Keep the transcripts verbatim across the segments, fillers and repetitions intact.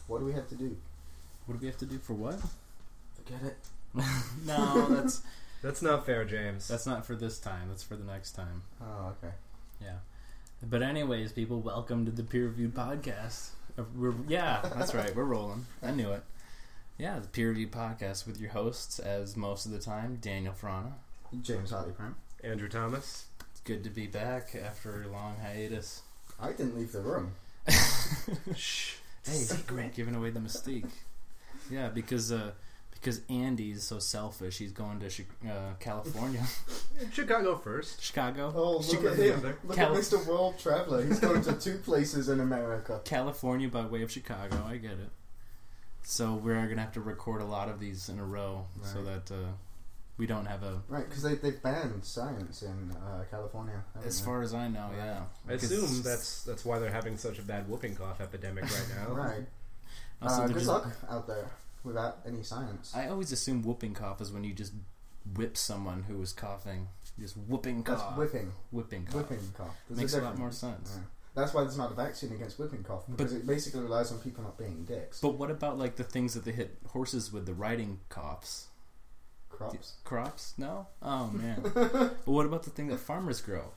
What do we have to do? What do we have to do for what? Forget it. No, that's that's not fair, James. That's not for this time. That's for the next time. Oh, okay. Yeah. But anyways, people, welcome to the Peer Reviewed Podcast. Uh, we're, yeah, that's right. We're rolling. I knew it. Yeah, the Peer Reviewed Podcast with your hosts, as most of the time, Daniel Frana. James Hartley Prime. Andrew Thomas. It's good to be back after a long hiatus. I didn't leave the room. Shh. Hey, secret. Giving away the mystique. Yeah, because uh, because Andy's so selfish, he's going to uh, California. Chicago first. Chicago. Oh, look Chicago. at him. Look Cali- at Mister World Traveler. He's going to two places in America. California by way of Chicago. I get it. So we're going to have to record a lot of these in a row right. so that uh, we don't have a... Right, because they, they've banned science in uh, California. As they? far as I know, yeah. I assume that's that's why they're having such a bad whooping cough epidemic right now. Right. Also, uh, good just, luck out there without any science. I always assume whooping cough is when you just whip someone who is coughing. Just whooping cough. That's whipping. Whipping cough. Whipping cough. There's Makes a, a lot more sense. Yeah. That's why there's not a vaccine against whooping cough, because but, it basically relies on people not being dicks. But what about like the things that they hit horses with, the riding coughs? Crops? Crops? No? Oh, man. But what about the thing that farmers grow?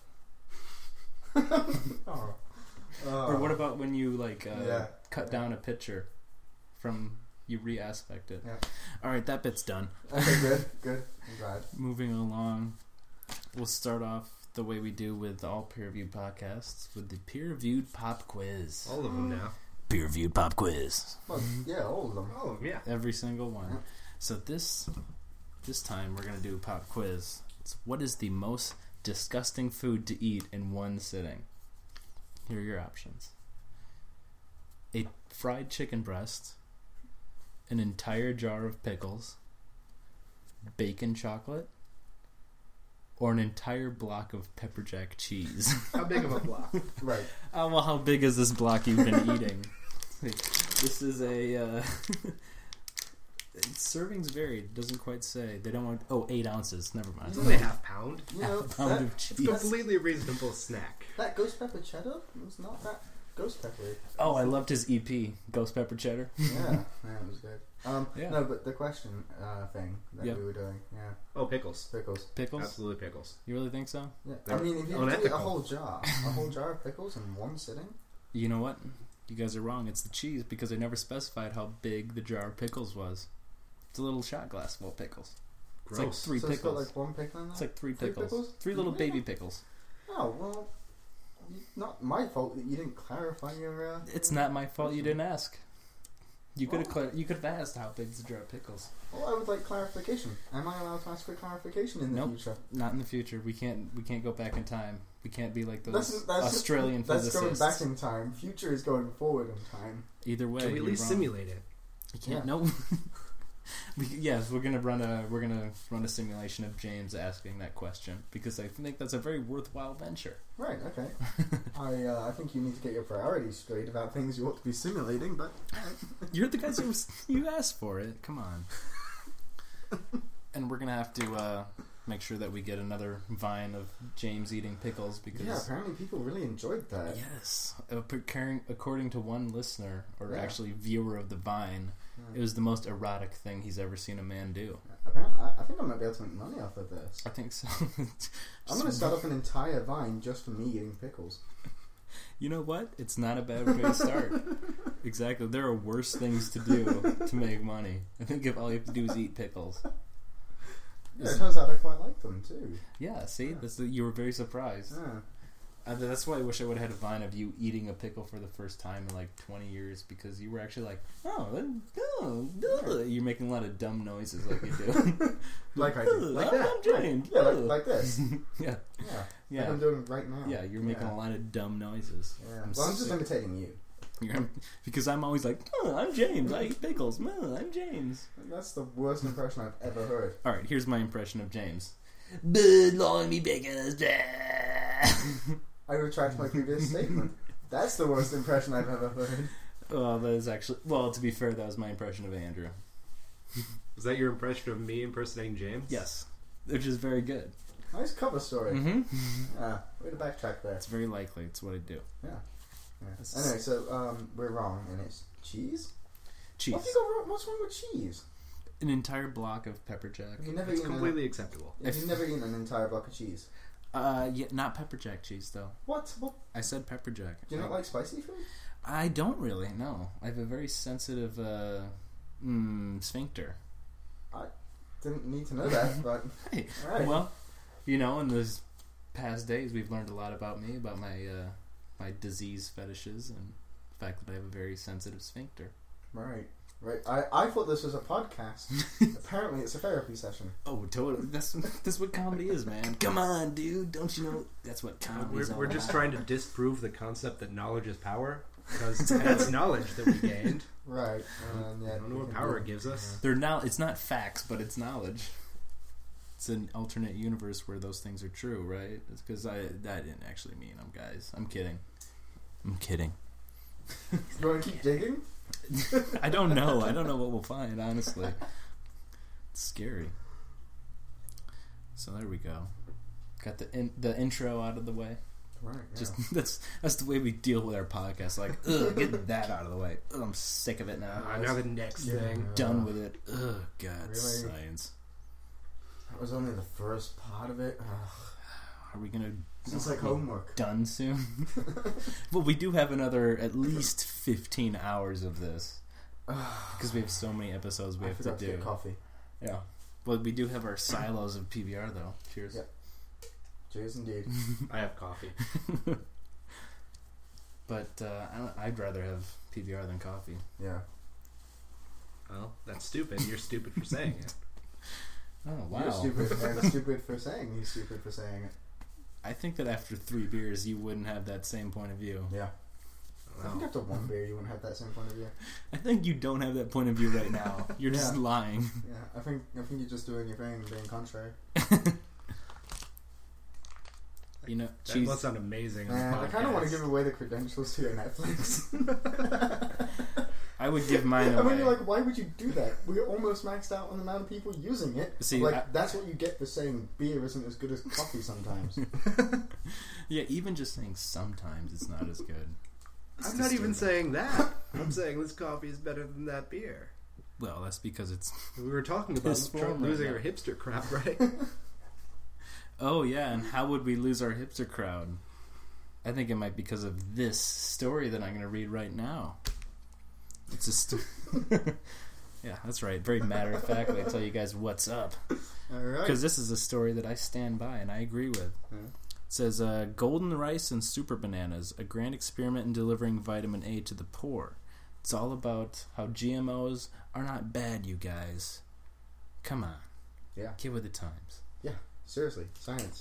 oh. Oh. Or what about when you like uh, yeah. cut down a picture from... You re-aspect it. Yeah. Alright, that bit's done. Okay, good, good. I'm glad. Moving along, we'll start off the way we do with all peer-reviewed podcasts, with the peer-reviewed pop quiz. All of them now. Peer-reviewed pop quiz. Well, yeah, all of them. All of them, yeah. Every single one. Yeah. So this this time we're going to do a pop quiz. It's what is the most disgusting food to eat in one sitting? Here are your options. A fried chicken breast, an entire jar of pickles, bacon chocolate, or an entire block of pepper jack cheese. How big of a block? Right. Oh, well, how big is this block you've been eating? This is a... Uh, servings varied. Doesn't quite say. They don't want... Oh, eight ounces. Never mind. It's only a half pound. You know, half pound that, of cheese. It's a completely reasonable snack. That ghost pepper cheddar was not that ghost peppery. Oh, I loved his E P, Ghost Pepper Cheddar. Yeah, yeah, it was good. Um, Yeah. No, but the question uh, thing that Yep. we were doing, yeah, Oh, pickles. pickles. Pickles? Absolutely pickles. You really think so? Yeah. I They're mean, if you eat unethical. a whole jar, a whole jar of pickles in one sitting, You know what? You guys are wrong. It's the cheese, because they never specified how big the jar of pickles was. It's a little shot glass full of pickles. Gross. It's like three so it's got pickles. like one pickle in there. It's like three Three pickles. pickles? Three little Yeah. baby pickles. Oh well, you- not my fault that you didn't clarify your. Uh, It's not my fault you didn't ask. You could have cla- you could have asked how big's the jar of pickles. Well, I would like clarification. Am I allowed to ask for clarification in the Nope. future? Not in the future. We can't we can't go back in time. We can't be like those That's, that's Australian That's physicists. going back in time. Future is going forward in time. Either way, Can we at you're least wrong. simulate it? You can't. Yeah. No. we, yes, we're gonna run a we're gonna run a simulation of James asking that question, because I think that's a very worthwhile venture. Right. Okay. I uh, I think you need to get your priorities straight about things you ought to be simulating. But You're the guys who you asked for it. Come on. And we're gonna have to uh, make sure that we get another vine of James eating pickles, because yeah, apparently people really enjoyed that. yes, uh, preparing- according to one listener, or Yeah. actually viewer of the Vine, Yeah. it was the most erotic thing he's ever seen a man do. Apparently, I, I think I might be able to make money off of this. I think so. I'm going to start up an entire Vine just for me eating pickles. You know what? It's not a bad way to start. Exactly. There are worse things to do to make money. I think if all you have to do is eat pickles. Yeah, it turns out I quite like them too. Yeah, see? That's the, you were very surprised. Yeah. Uh, that's why I wish I would have had a Vine of you eating a pickle for the first time in like twenty years, because you were actually like, oh, oh, oh. You're making a lot of dumb noises like you do. Like I do. Oh, Like I'm that. James. Yeah, like, Oh. like this. yeah. Yeah. Yeah. Like I'm doing right now. Yeah, you're making Yeah. a lot of dumb noises. Yeah. I'm well, I'm just sick. imitating you. You're, because I'm always like, oh, I'm James. I eat pickles. Oh, I'm James. That's the worst impression I've ever heard. All right, here's my impression of James. Bud long me pickles. I retract my previous statement. That's the worst impression I've ever heard. Well, that is actually... Well, to be fair, that was my impression of Andrew. Was that your impression of me impersonating James? Yes. Which is very good. Nice cover story. Mm-hmm. Yeah, way to backtrack there. It's very likely. It's what I do. Yeah. yeah. Anyway, so um, we're wrong, and it's cheese? cheese. What have you got wrong, what's wrong with cheese? An entire block of pepper jack. Have you never It's eaten completely acceptable. A, have you never eaten an entire block of cheese? Uh, yeah, not pepper jack cheese though. What? What? I said pepper jack. Do you not like spicy food? I don't really. No, I have a very sensitive uh, mm, sphincter. Didn't need to know that, but Hey, all right. well, you know, in those past days, we've learned a lot about me, about my uh, my disease fetishes, and the fact that I have a very sensitive sphincter. Right, right. I, I thought this was a podcast. Apparently, it's a therapy session. Oh, totally. That's that's what comedy is, man. Come on, dude. Don't you know that's what comedy We're, is all we're just about? trying to disprove the concept that knowledge is power, because that's knowledge that we gained. Right. Um, yeah, I don't know we what can power do- it gives us. They're now. It's not facts, but it's knowledge. It's an alternate universe where those things are true, right? It's because I that didn't actually mean them, guys. I'm kidding. I'm kidding. You want to keep digging? I don't know. I don't know what we'll find. Honestly, it's scary. So there we go. Got the in, the intro out of the way. Right. Yeah. Just that's that's the way we deal with our podcast. Like, ugh, get that out of the way. Ugh, I'm sick of it now. Uh, now the next Yeah. thing. Done with it. Ugh, God, Really? science. That was only the first part of it. Ugh. Are we gonna? It's like be homework. Done soon. Well, we do have another at least fifteen hours of this because we have so many episodes we I have to forgot to do. get coffee. Yeah. Well, we do have our silos of P B R though. Cheers. Yep. Cheers, indeed. I have coffee. But uh, I don't, I'd rather have P B R than coffee. Yeah. Well, that's stupid. You're stupid for saying it. Oh wow! You're stupid. And stupid for saying he's stupid for saying it. I think that after three beers, you wouldn't have that same point of view. Yeah. I think Well, after one beer, you wouldn't have that same point of view. I think you don't have that point of view right now. You're just Yeah. lying. Yeah. I think I think you're just doing your thing, and being contrary. You know, that cheese. must sound amazing. On Man, the I kind of want to podcast. give away the credentials to your Netflix. I would give mine I away. mean, you're like, why would you do that? We're almost maxed out on the amount of people using it. See, like, I- that's what you get for saying beer isn't as good as coffee sometimes. Yeah, even just saying sometimes it's not as good. It's I'm not even disturbing. saying that. I'm saying this coffee is better than that beer. Well, that's because it's. We were talking about Piss tr- form right losing now. our hipster crap, right? Oh yeah, and how would we lose our hipster crowd? I think it might be because of this story that I'm going to read right now. It's a st- yeah, that's right. Very matter of factly, I tell you guys what's up All right. because this is a story that I stand by and I agree with. Yeah. It says, uh, "Golden rice and super bananas: a grand experiment in delivering vitamin A to the poor." It's all about how G M Os are not bad, you guys. Come on, Yeah. get with the times. Seriously, science.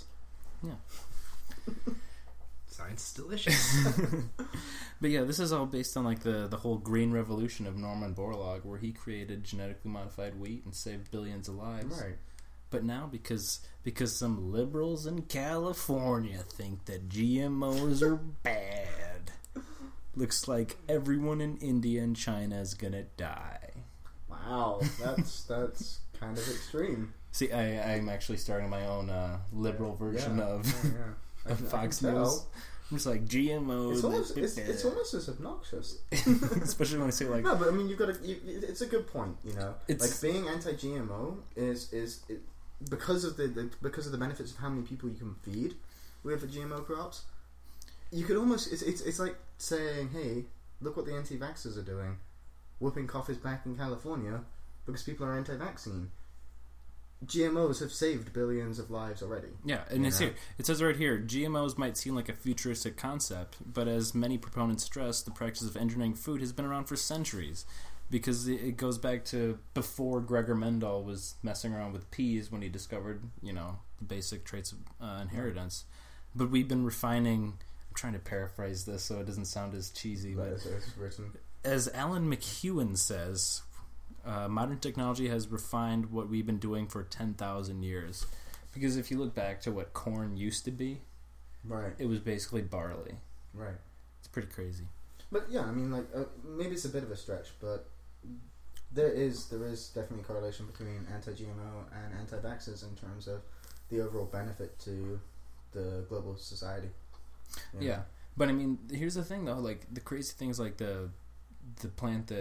Science is delicious. But yeah, this is all based on like the, the whole green revolution of Norman Borlaug, where he created genetically modified wheat and saved billions of lives. Right. But now, because because some liberals in California think that G M Os are bad, looks like everyone in India and China is gonna die. Wow, that's that's kind of extreme. See, I, I'm actually starting my own uh, liberal version Yeah. of, Yeah, yeah. I of can- I Fox can tell. News. I'm just like G M Os. It's almost it's, it's almost as obnoxious. Especially when I say like, No, but I mean, you've got to. You, it's a good point. You know, It's- like being anti-G M O is is it, because of the, the because of the benefits of how many people you can feed with the G M O crops. You could almost it's it's it's like saying, hey, look what the anti-vaxxers are doing. Whooping cough is back in California because people are anti-vaccine. G M Os have saved billions of lives already. yeah, and it's Yeah. here. It says right here, G M Os might seem like a futuristic concept, but as many proponents stress, the practice of engineering food has been around for centuries. Because it it goes back to before Gregor Mendel was messing around with peas when he discovered, you know, the basic traits of uh, inheritance. But we've been refining. I'm trying to paraphrase this so it doesn't sound as cheesy, But but it's, it's written. as Alan McEwen says, uh, modern technology has refined what we've been doing for ten thousand years. Because if you look back to what corn used to be, Right, it was basically barley. right. It's pretty crazy. But yeah, I mean, like uh, maybe it's a bit of a stretch, but there is there is definitely a correlation between anti-G M O and anti-vaxxers in terms of the overall benefit to the global society. You know? Yeah, but I mean, here's the thing though. Like the crazy things, like the the plant that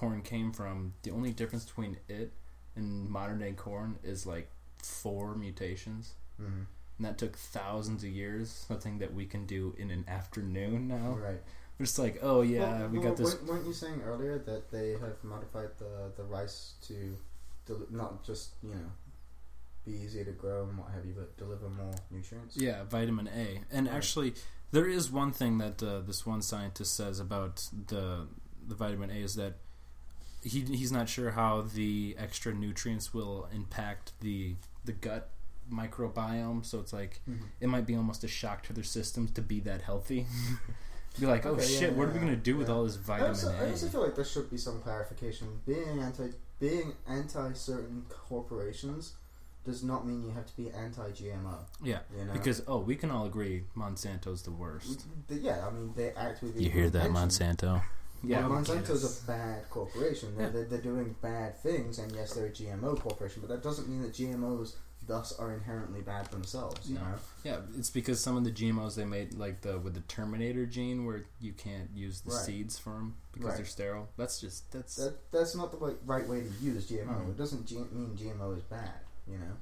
corn came from, the only difference between it and modern day corn is like four mutations. Mm-hmm. And that took thousands of years. Something that we can do in an afternoon now. Right. We're just like, oh yeah, well, we well, got this. Weren't, weren't you saying earlier that they have modified the, the rice to del- not just, you know, be easier to grow and what have you, but deliver more nutrients? Yeah, vitamin A. And Right. actually, there is one thing that uh, this one scientist says about the the vitamin A is that he he's not sure how the extra nutrients will impact the the gut microbiome. So it's like Mm-hmm. it might be almost a shock to their systems to be that healthy. Be like, oh Okay, shit, yeah, what are we yeah, gonna do with yeah. all this I vitamin also, I A? also feel like there should be some clarification. Being anti being anti certain corporations does not mean you have to be anti G M O. Yeah, You know? because oh, we can all agree Monsanto's the worst. Th- yeah, I mean they act with You hear that, intention. Monsanto? Yeah, Yeah, Monsanto's yes. a bad corporation. They're, Yeah. they're, they're doing bad things, and yes, they're a G M O corporation, but that doesn't mean that G M Os thus are inherently bad themselves. You No. know, Yeah, it's because some of the G M Os they made, like the with the Terminator gene, where you can't use the Right. seeds from them because Right. they're sterile. That's just that's that that's not the way, right way to use G M O. Mhm. It doesn't G- mean G M O is bad. You know,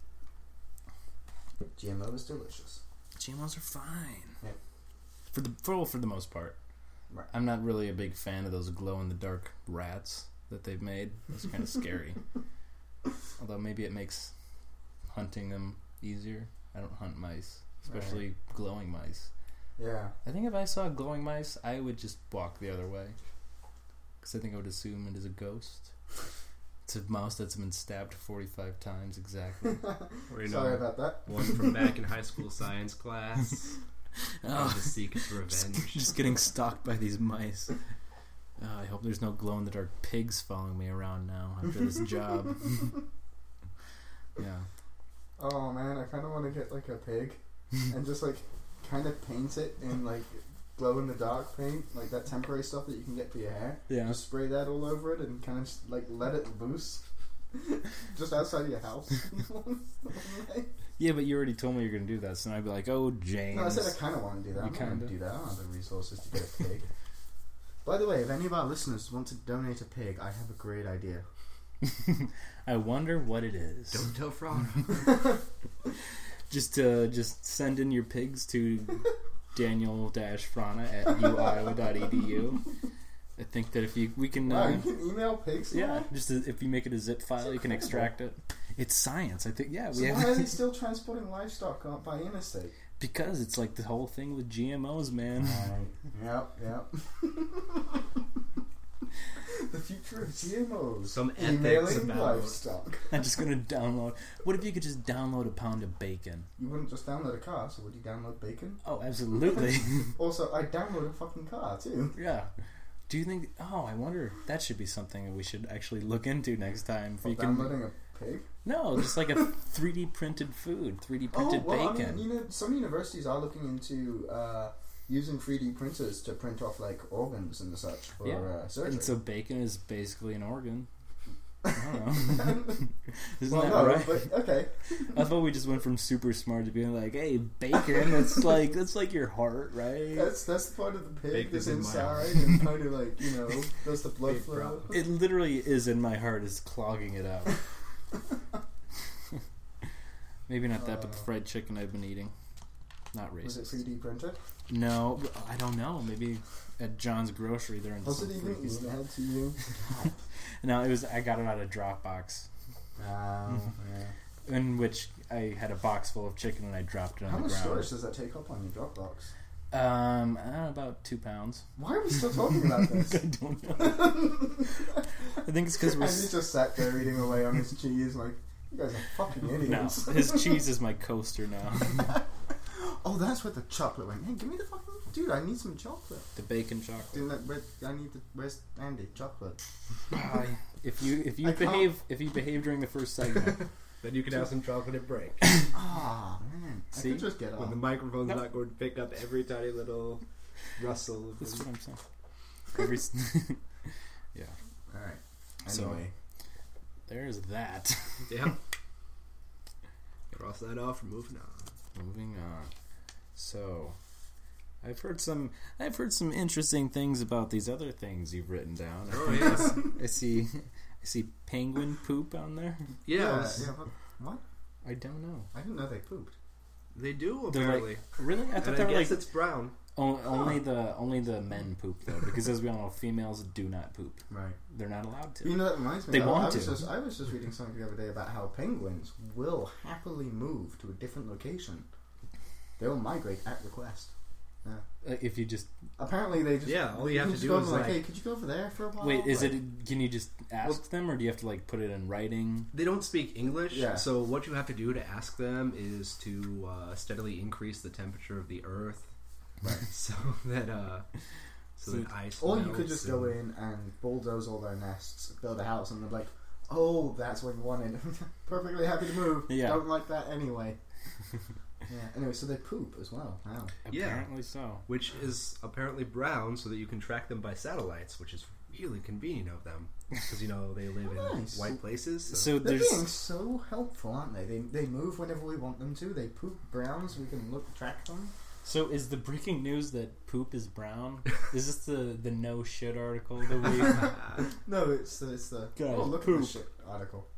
G M O is delicious. G M Os are fine. Yeah. For the for for the most part. Right. I'm not really a big fan of those glow in the dark rats that they've made. That's kind of scary. Although maybe it makes hunting them easier. I don't hunt mice, especially glowing mice. Yeah. I think if I saw glowing mice, I would just walk the other way. Because I think I would assume it is a ghost. It's a mouse that's been stabbed forty-five times exactly. Or, you Sorry know, about that. one from back in high school science class. Oh, To seek its revenge. just getting stalked by these mice. Uh, I hope there's no glow in the dark pigs following me around now after this job. Yeah. Oh man, I kind of want to get like a pig and just like kind of paint it in like glow in the dark paint, like that temporary stuff that you can get for your hair. Yeah. Just spray that all over it and kind of just, like let it loose, just outside your house. Yeah, but you already told me you're going to do that, so I'd be like, oh, James. No, I said I kind of want to do that. You I'm not going kinda? to do that. I don't have the resources to get a pig. By the way, if any of our listeners want to donate a pig, I have a great idea. I wonder what it is. Don't tell fraud. Just uh, just send in your pigs to Daniel Frana at u iowa dot e d u. I think that if you we can Wow, uh, you can email pigs now? yeah, just a, if you make it a zip file, you can extract it. It's science. I think yeah, So we why are they have still transporting livestock on- by interstate? because it's like the whole thing with G M Os, man. Right. Yep, yep. The future of G M Os. Some ethics Emailing about- livestock. I'm just gonna download. What if you could just download a pound of bacon? You wouldn't just download a car, so would you download bacon? Oh, absolutely. Also, I download a fucking car too. Yeah. Do you think? Oh, I wonder. That should be something that we should actually look into next time. For you can downloading a pig? no, just like a three D printed food, three D printed oh, well, bacon. I mean, you know, some universities are looking into uh, using three D printers to print off like organs and such for Yeah. uh, surgery. And so bacon is basically an organ. I don't know. Isn't well, that no, right? but okay. I thought we just went from super smart to being like, "Hey, bacon. That's like that's like your heart, right?" That's that's the part of the pig Baked that's is in my inside heart. and kind of like, you know, does the blood Big flow. problem. It literally is in my heart. Is clogging it up. Maybe not that, but the Uh, fried chicken I've been eating. Not Was it racist. three D printed? No, I don't know. Maybe at John's Grocery they're into Was some it even freaky stuff. emailed to you? No, it was. I got it out of Dropbox, Oh, yeah. in which I had a box full of chicken and I dropped it on How the much ground. storage does that take up on your Dropbox? Um, I don't know, about two pounds. Why are we still talking about this? I don't know. I think it's because And we're. he s- just sat there eating away on his cheese like, you guys are fucking No, idiots. his cheese is my coaster now. Oh, that's where the chocolate went. Hey, give me the fucking... Dude, I need some chocolate. The bacon chocolate. Dude, that red, I need the... Where's Andy? Chocolate. Hi. If you if you I can't- behave if you behave during the first segment, Then you can have some chocolate at break. Ah, man. I See? could just get When on. the microphone's No. not going to pick up every tiny little rustle. Of that's the- what I'm saying. Every s- yeah. Alright. So- Anyway. There's that. Yeah. Cross that off. We're moving on. Moving on. So, I've heard some. I've heard some interesting things about these other things you've written down. Oh yes. I see. I see penguin poop on there. Yeah, yeah, it was- yeah, what? What? I don't know. I didn't know they pooped. they do They're apparently. like, really? I thought and they I were guess like it's brown. o- only the only the men poop though, because as we all know, females do not poop. Right. They're not allowed to. You know, that reminds me. They I, want I was to. Just, I was just reading something the other day about how penguins will happily move to a different location. They will migrate at request. Uh, if you just Apparently, they just Yeah, all they you have can to just do go is, over, like- hey, could you go over there for a while? wait, is Like, it? Can you just ask them, or do you have to like put it in writing? They don't speak English, Yeah. so what you have to do to ask them is to uh, steadily increase the temperature of the Earth, Right. so that uh, so, So- that ice. Or you melts could just and- go in and bulldoze all their nests, build a house, and they're like, "Oh, that's what you wanted. Perfectly happy to move. Yeah. Don't like that anyway." Yeah. Anyway, so they poop as well. Wow. Yeah. Apparently so. which is apparently brown, so that you can track them by satellites, which is really convenient of them because you know they live in Nice. white places. So. So They're there's being so helpful, aren't they? They they move whenever we want them to. They poop brown so we can look track them. so is the breaking news that poop is brown? Is this the the no shit article of the week? No, it's the it's the Guys, oh look at poop. this shit article.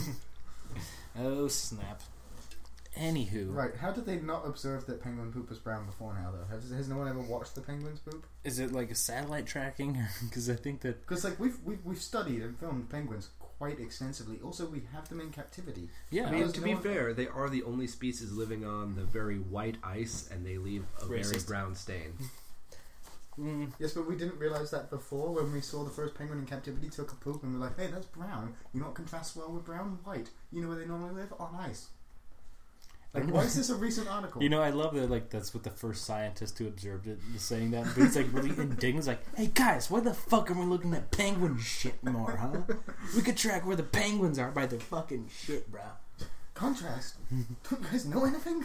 Oh snap! Anywho, Right, how did they not observe that penguin poop was brown before now though? Has, has no one ever watched the penguins poop? is it like a satellite tracking? Because I think that Because like we've, we've we've studied and filmed penguins quite extensively. Also, we have them in captivity. yeah, I mean, Because to no be one- fair, they are the only species living on the very white ice, and they leave a very Racist. brown stain. mm, Yes, but we didn't realize that before when we saw the first penguin in captivity took a poop and we're like, hey, that's brown. You know what contrasts well with brown and white? You know where they normally live? On ice. Like, why is this a recent article? you know, I love that. Like that's what the first scientist who observed it was saying that. But he's like really indignant. He's like, "Hey guys, why the fuck are we looking at penguin shit more, huh? We could track where the penguins are by their fucking shit, bro." Contrast. Don't you guys know anything?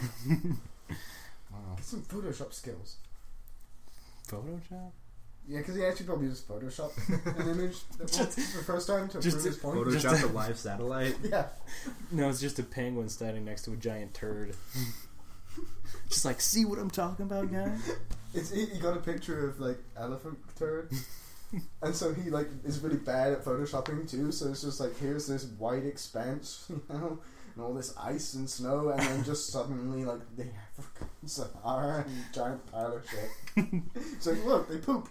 Wow. Get some Photoshop skills. Photoshop. Yeah, because he actually probably just photoshopped an image that Just- for the first time to just prove his point. Just Photoshop a- a live satellite. Yeah. No, it's just a penguin standing next to a giant turd. Just like, see what I'm talking about, guys? It's he, he got a picture of like elephant turd, and so he like is really bad at photoshopping too. So it's just like here's this white expanse, you know, and all this ice and snow, and then just suddenly like the African Sahara and giant pile of shit. It's like look, they poop.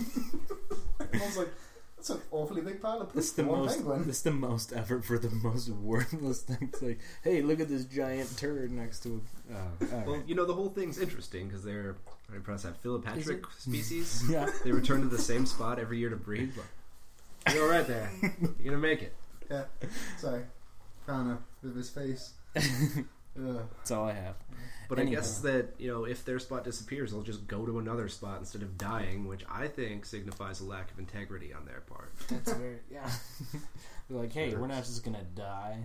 And I was like, that's an awfully big pile of poop It's the for one most. penguin. It's the most effort for the most worthless thing. It's like, hey, look at this giant turd next to a. Oh, all Well, right. you know, the whole thing's interesting because they're, how do you pronounce that, Is Philopatric it? species. Yeah. They return to the same spot every year to breed. But you're all right there. You're gonna make it. Yeah. Sorry, found a bit of his face. Ugh. That's all I have. But Anyhow. I guess that, you know, if their spot disappears, they'll just go to another spot instead of dying, which I think signifies a lack of integrity on their part. That's very yeah. They're like, hey, we're not just gonna die.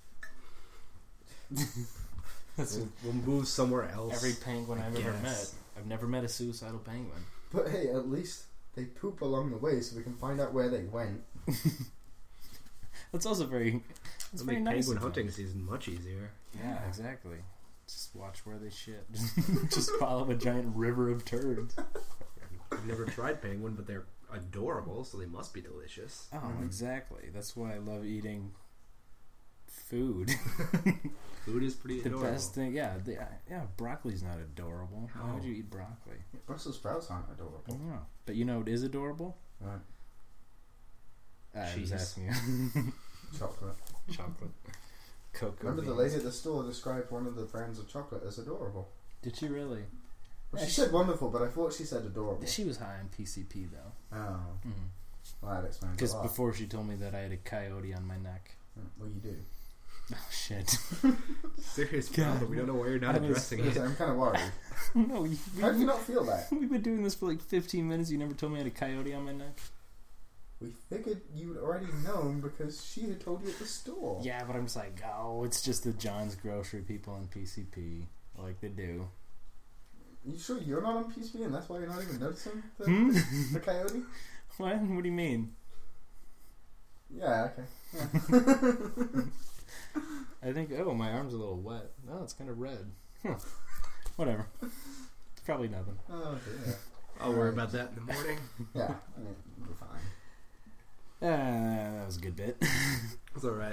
That's We'll, we'll move somewhere else. every penguin I I've ever met. guess. I've never met a suicidal penguin. But hey, at least they poop along the way, so we can find out where they went. That's also very. That's It'll very make nice. penguin of them. hunting season much easier. Yeah, exactly. Just watch where they shit. Just follow a giant river of turds. I've never tried penguin, but they're adorable, so they must be delicious. Oh, Mhm. exactly. That's why I love eating food. Food is pretty The adorable. best thing, yeah, the, yeah. Broccoli's not adorable. Why would How? you eat broccoli? Brussels sprouts aren't I adorable. don't know. But you know what is adorable? Right. I Cheese. was asking you. Chocolate. Chocolate. Cocoa. Remember the beans. lady at the store described one of the brands of chocolate as adorable. Did she really? Well, Yeah, she she- said wonderful, but I thought she said adorable. She was high on P C P though. Oh, Mm-hmm. well, that explains a Because lot. before she told me that I had a coyote on my neck. Well, you do. Oh shit! Serious God. problem. We don't know why you're not I was- addressing Because it. I'm kind of worried. No, you, How do you not feel that? we've been doing this for like fifteen minutes. You never told me I had a coyote on my neck. We figured you'd already known because she had told you at the store. Yeah, but I'm just like, oh, it's just the John's Grocery people on P C P, like they do. You sure you're not on P C P and that's why you're not even noticing the, Hmm? the coyote? What? What do you mean? Yeah, okay. Yeah. I think. Oh, my arm's a little wet. Oh, it's kind of red. Huh. Whatever. Probably nothing. Oh, okay, yeah. I'll worry about that in the morning. Yeah, I mean, we're fine. Uh, that was a good bit. It's alright.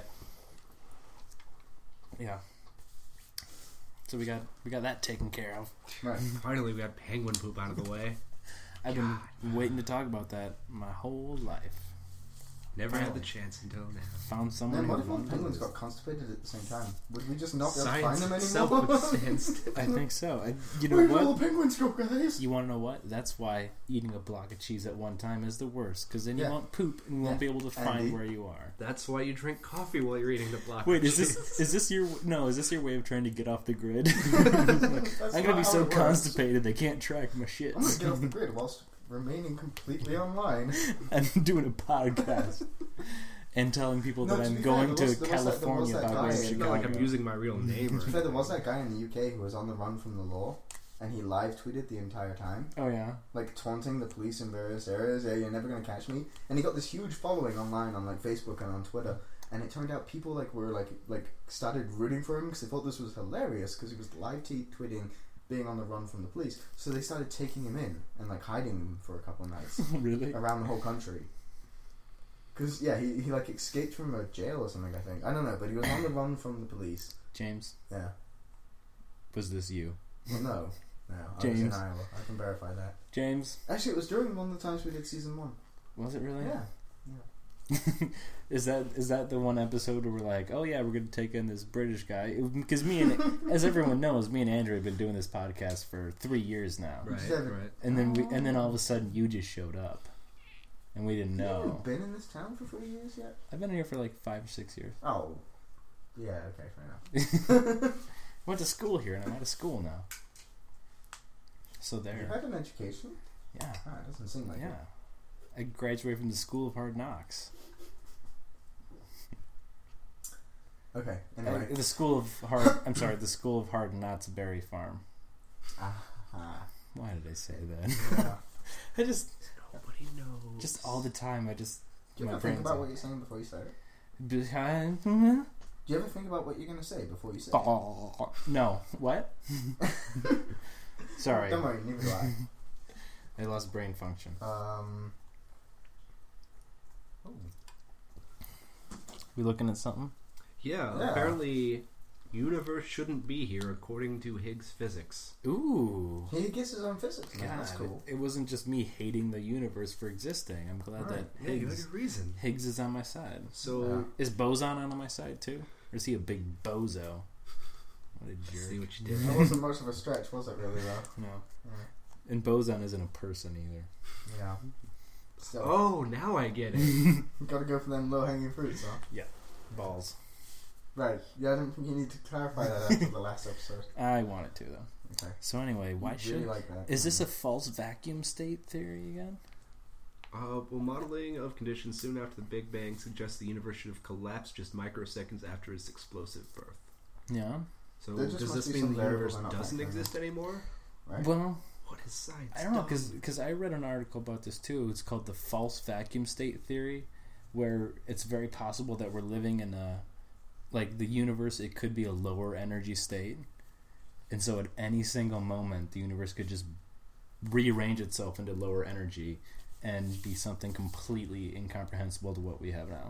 Yeah. So we got we got that taken care of. Right. Finally, we got penguin poop out of the way. I've been waiting to talk about that my whole life. Never had the Finally. chance until now. Found someone Man, what who if all wanted penguins this. got constipated at the same time? Would we just not be able to Science find them itself anymore? would stand still. I think so. I, you know Where did all what? the penguins go, guys? You want to know what? That's why eating a block of cheese at one time is the worst. Because then you Yeah. won't poop and you won't Yeah. be able to find Andy. where you are. That's why you drink coffee while you're eating the block. Wait, of is cheese. this is this your no? Is this your way of trying to get off the grid? That's I'm not gonna be how so it works. constipated they can't track my shit. I'm gonna get off the grid whilst remaining completely online. and doing a podcast and telling people No, that to I'm be going fair, to there was- there was that- there was California that by guy way of in- It's Chicago. not like I'm using my real name. To Or be fair, there was that guy in the U K who was on the run from the law, and he live tweeted the entire time, Oh yeah. like taunting the police in various areas. Yeah, you're never gonna catch me. And he got this huge following online on like Facebook and on Twitter. And it turned out people like were like like started rooting for him because they thought this was hilarious because he was live t- tweeting being on the run from the police. So they started taking him in and like hiding him for a couple of nights Really? around the whole country. Because yeah, he, he like escaped from a jail or something. I think I don't know, but he was on the run from the police. James, Yeah. was this you? Well, no, no. I was James. in Iowa. I can verify that. James, Actually, it was during one of the times we did season one. was it really? Yeah. Is that is that the one episode where we're like, oh yeah, we're going to take in this British guy? Because me and, as everyone knows, me and Andrew have been doing this podcast for three years now, Right, Seven. right. and then we and then all of a sudden you just showed up, and we didn't You know. haven't been in this town for three years yet? I've been here for like five or six years. Oh. Yeah. Okay. Fair enough. Went to school here, and I'm out of school now. So You there, had an education? yeah, Ah, it doesn't seem like yeah. it. I graduated from the School of Hard Knocks. Okay. Anyway. Uh, the School of Hard. I'm sorry, the School of Hard Knocks Berry Farm. Ah. ah. Why did I say that? Yeah. I just, Nobody knows. just all the time. I just Do you my ever think brain's about like, what you're saying before you say it? behind. Do you ever think about what you're going to say before you say it? No, what? Sorry, Don't worry, neither do I. I lost brain function. Um. Oh. We looking at something? Yeah, Yeah. apparently, universe shouldn't be here according to Higgs physics. Ooh. He gets his own physics, man. God, That's cool. it, it wasn't just me hating the universe for existing. I'm glad Right. that Yeah, you had Higgs, a reason. Higgs is on my side. So, Is Boson on my side too? Or is he a big bozo? What a see jerk. what you did. That wasn't much of a stretch, was it, really, though? No. Yeah. And Boson isn't a person either. Yeah. So, Oh, now I get it. you gotta go for them low hanging fruits, huh? Balls. Right. Yeah, I don't think you need to clarify that after the last episode. I wanted to though. Okay. So anyway, why You should really like that. is this a false vacuum state theory again? Uh, well, modeling of conditions soon after the Big Bang suggests the universe should have collapsed just microseconds after its explosive birth. Yeah. So, There just does must this be mean some the variables universe we're not doesn't factoring in. exist anymore? Right? Well, What is science? I don't know done? because I read an article about this too. It's called the false vacuum state theory, where it's very possible that we're living in a like the universe. It could be a lower energy state, and so at any single moment, the universe could just rearrange itself into lower energy and be something completely incomprehensible to what we have now.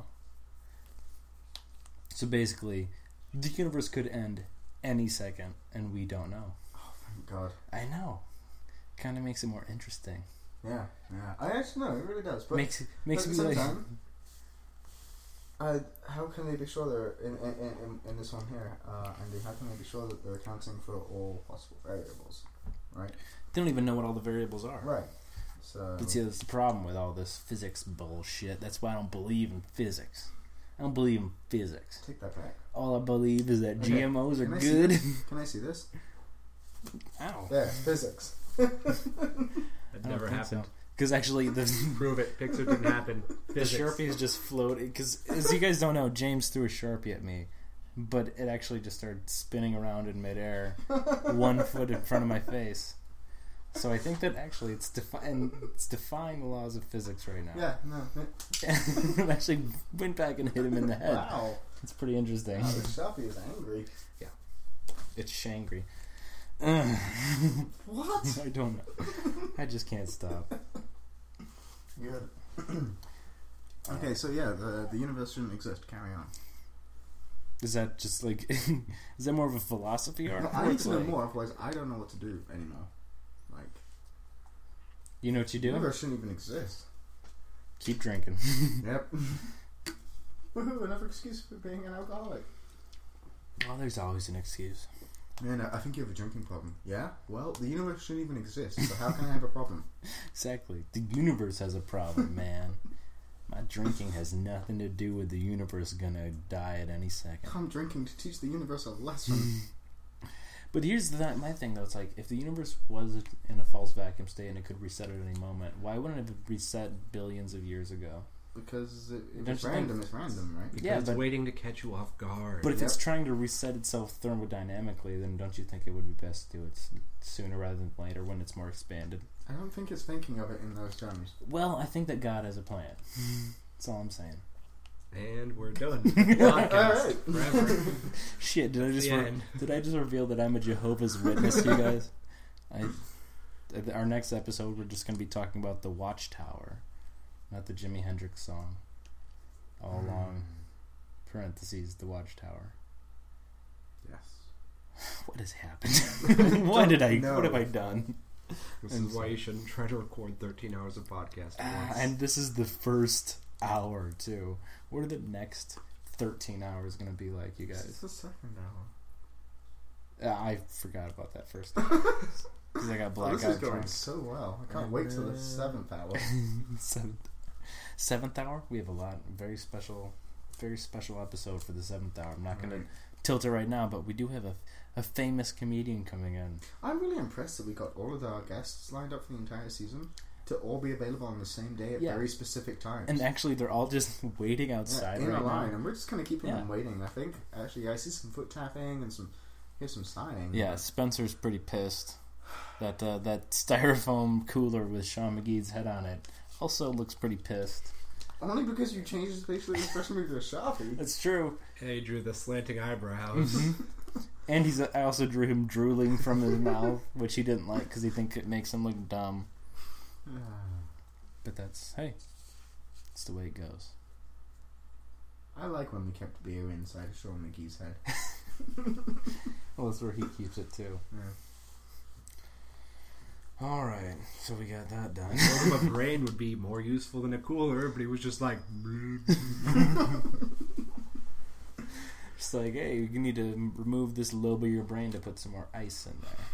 So basically, the universe could end any second, and we don't know. Oh, thank God. I know. Kind of makes it more interesting. Yeah, yeah. I actually know, it really does. But, makes it makes but me at the like. same time, uh, how can they be sure they're, in, in, in, in this one here, uh, Andy, how can they be sure that they're accounting for all possible variables? Right? They don't even know what all the variables are. Right. So. But see, that's the problem with all this physics bullshit. That's why I don't believe in physics. I don't believe in physics. Take that back. All I believe is that Okay. G M Os are Can I see good. this? Can I see this? Ow. There, physics. That I don't never think happened. so. Because actually, the Prove it. Pixar didn't happen. the Physics. Sharpie is just floating. Because as you guys don't know, James threw a Sharpie at me, but it actually just started spinning around in midair, one foot in front of my face. So I think that actually it's defying it's defying the laws of physics right now. Yeah, no. no. It actually went back and hit him in the head. Wow. It's pretty interesting. Wow, the Sharpie is angry. It's Shangri. What? I don't know. I just can't stop. Good. Okay, so yeah, the the universe shouldn't exist. Carry on. Is that just like... is that more of a philosophy or... No, I need what's to know like- more, otherwise I don't know what to do anymore. Like, You know what you the do? universe shouldn't even exist. Keep drinking. Yep. Woohoo! Another excuse for being an alcoholic. Well, there's always an excuse. Man, I think you have a drinking problem. Yeah? Well, the universe shouldn't even exist, so how can I have a problem? Exactly. The universe has a problem, man. My drinking has nothing to do with the universe gonna die at any second. I'm drinking to teach the universe a lesson. But here's the, my thing, though. It's like, if the universe was in a false vacuum state and it could reset at any moment, why wouldn't it have reset billions of years ago? Because it, Don't it's you random, think- it's random, right? Because Yeah, it's but- waiting to catch you off guard. But if Yep. it's trying to reset itself thermodynamically, then don't you think it would be best to do it s- sooner rather than later when it's more expanded? I don't think it's thinking of it in those terms. Well, I think that God has a plan. That's all I'm saying. And we're done. Podcast Alright. forever. Shit, did I just The re- end. did I just reveal that I'm a Jehovah's Witness to you guys? I, th- our next episode, we're just going to be talking about the Watchtower, not the Jimi Hendrix song. All along, parentheses, the Watchtower. Yes. What has happened? Why did I? No. What have I done? This And is why you shouldn't try to record thirteen hours of podcast at Ah, once. and this is the first hour too. What are the next thirteen hours going to be like, you This guys? is the second hour. Uh, I forgot about that first because I got Oh, this is blackout going drunk. so well. I can't wait till the seventh hour. seventh, seventh hour. We have a lot. Very special, very special episode for the seventh hour. I'm not going Right. to tilt it right now, but we do have a a famous comedian coming in. I'm really impressed that we got all of our guests lined up for the entire season to all be available on the same day at Yeah. very specific times. And actually, they're all just waiting Yeah, outside in right a line, now. and we're just kind of keeping Yeah. them waiting. I think actually, I see some foot tapping and some here's some signing. Yeah, Spencer's pretty pissed that uh, that styrofoam cooler with Sean McGee's head on it also looks pretty pissed. Only because you changed his facial expression with your Sharpie. That's true. Yeah, you drew the slanting eyebrows. And he's I also drew him drooling from his mouth, which he didn't like because he thinks it makes him look dumb. But that's hey, it's the way it goes. I like when we kept beer inside Sean McGee's head. Well, that's where he keeps it too. Yeah. All right, so we got that done. I told him a brain would be more useful than a cooler, but he was just like, It's like, hey, you need to remove this lobe of your brain to put some more ice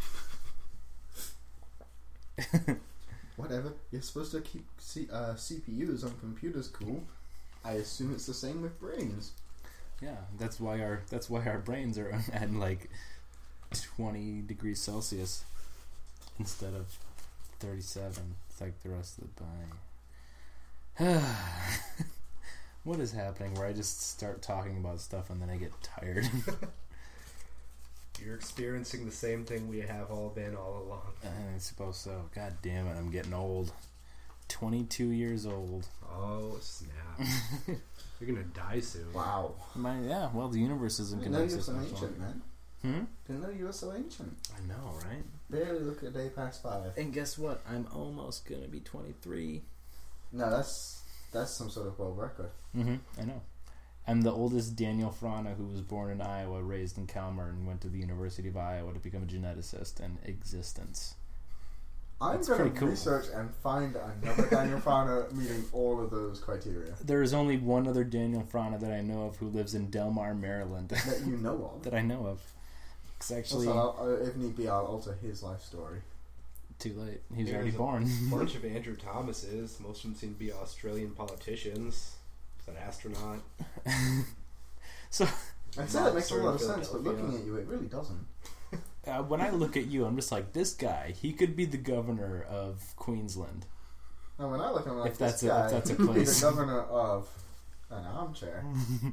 in there. Whatever. You're supposed to keep C- uh, C P Us on computers cool. I assume it's the same with brains. Yeah, that's why our that's why our brains are at like twenty degrees Celsius instead of thirty-seven. It's like the rest of the body. What is happening where I just start talking about stuff and then I get tired? you're experiencing the same thing we have all been all along. I suppose so. God damn it, I'm getting old. twenty-two years old. Oh, snap. You're gonna die soon. Wow. My, yeah, well, the universe isn't Didn't going know to you were exist so much ancient, longer. man. Hmm? Didn't know you were so ancient. I know, right? Barely look at a day past five. And guess what? I'm almost going to be twenty-three. No, that's that's some sort of world record. Mm-hmm, I know. I'm the oldest Daniel Frana who was born in Iowa, raised in Calmer, and went to the University of Iowa to become a geneticist in existence. I'm That's going to pretty cool. research and find another Daniel Frana meeting all of those criteria There is only one other Daniel Frana that I know of who lives in Delmar, Maryland. that you know of. that I know of. It's actually Also, I'll, uh, if need be, I'll alter his life story. too late. He's There's already a born. bunch of Andrew Thomases. Most of them seem to be Australian politicians. Is that astronaut? So I'd say that Not makes a lot of sort of sense, but Philadelphia. looking at you, it really doesn't. uh, when I look at you, I'm just like, this guy, he could be the governor of Queensland. And when I look at him like If this that's a- guy, if that's a he'd be place. the governor of an armchair.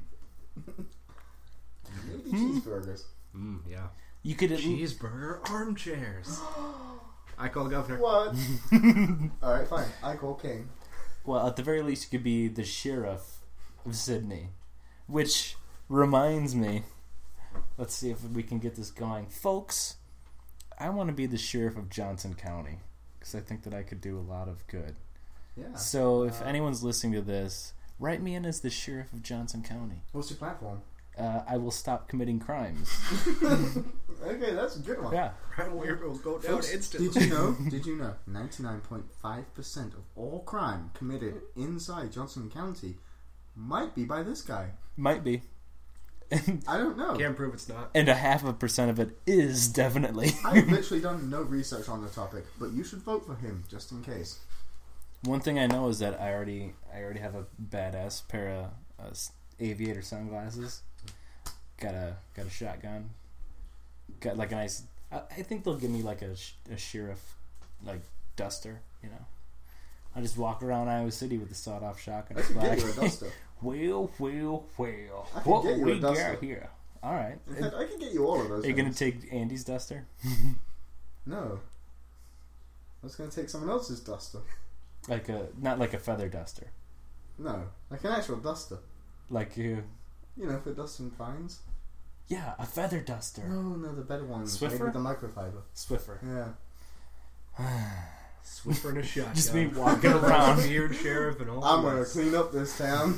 Maybe Hmm? cheeseburgers. Mm, yeah. You could at least... Cheeseburger armchairs. I call the governor. What? Alright, fine. I call King. Well, at the very least, you could be the sheriff of Sydney. Which reminds me, let's see if we can get this going. Folks, I want to be the sheriff of Johnson County because I think that I could do a lot of good. Yeah. So if Uh, anyone's listening to this, write me in as the sheriff of Johnson County. What's your platform? Uh, I will stop committing crimes. Okay, that's a good one. Yeah. Crime wave will go down Folks, instantly. did you know? Did you know? Ninety-nine point five percent of all crime committed inside Johnson County might be by this guy. Might be. And, I don't know. Can't prove it's not. and a half a percent of it is definitely. I've literally done no research on the topic, but you should vote for him just in case. One thing I know is that I already I already have a badass pair of uh, s- aviator sunglasses. Got a got a shotgun. Got like a nice. I, I think they'll give me like a, sh- a sheriff like duster. You know, I just walk around Iowa City with a sawed off shotgun. I could Like, get you a duster. well, well, well. I could What get you we a duster. got here? All right. In fact, I can get you all of those. Are you gonna things. take Andy's duster? No. I was gonna take someone else's duster. Like a not like a feather duster. No, like an actual duster. Like you. You know, for dusting fines. Yeah, a feather duster. No, no, the better ones. Made Swiffer? with the microfiber. Swiffer. Yeah. Swiffer and a shotgun. Just me walking around. Beard sheriff and all. I'm the gonna rest. clean up this town.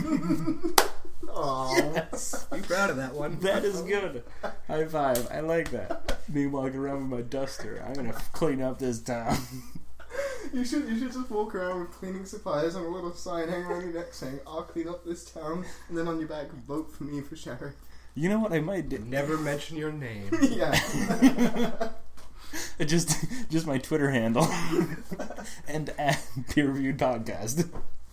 Oh, Yes. Be proud of that one. That is good. High five. I like that. Me walking around with my duster. I'm gonna clean up this town. you should you should just walk around with cleaning supplies on a little sign hanging on your neck saying, "I'll clean up this town," and then on your back, "Vote for me for sheriff." You know what I might do? Never mention your name. Yeah. Just, just my Twitter handle and at peer reviewed podcast.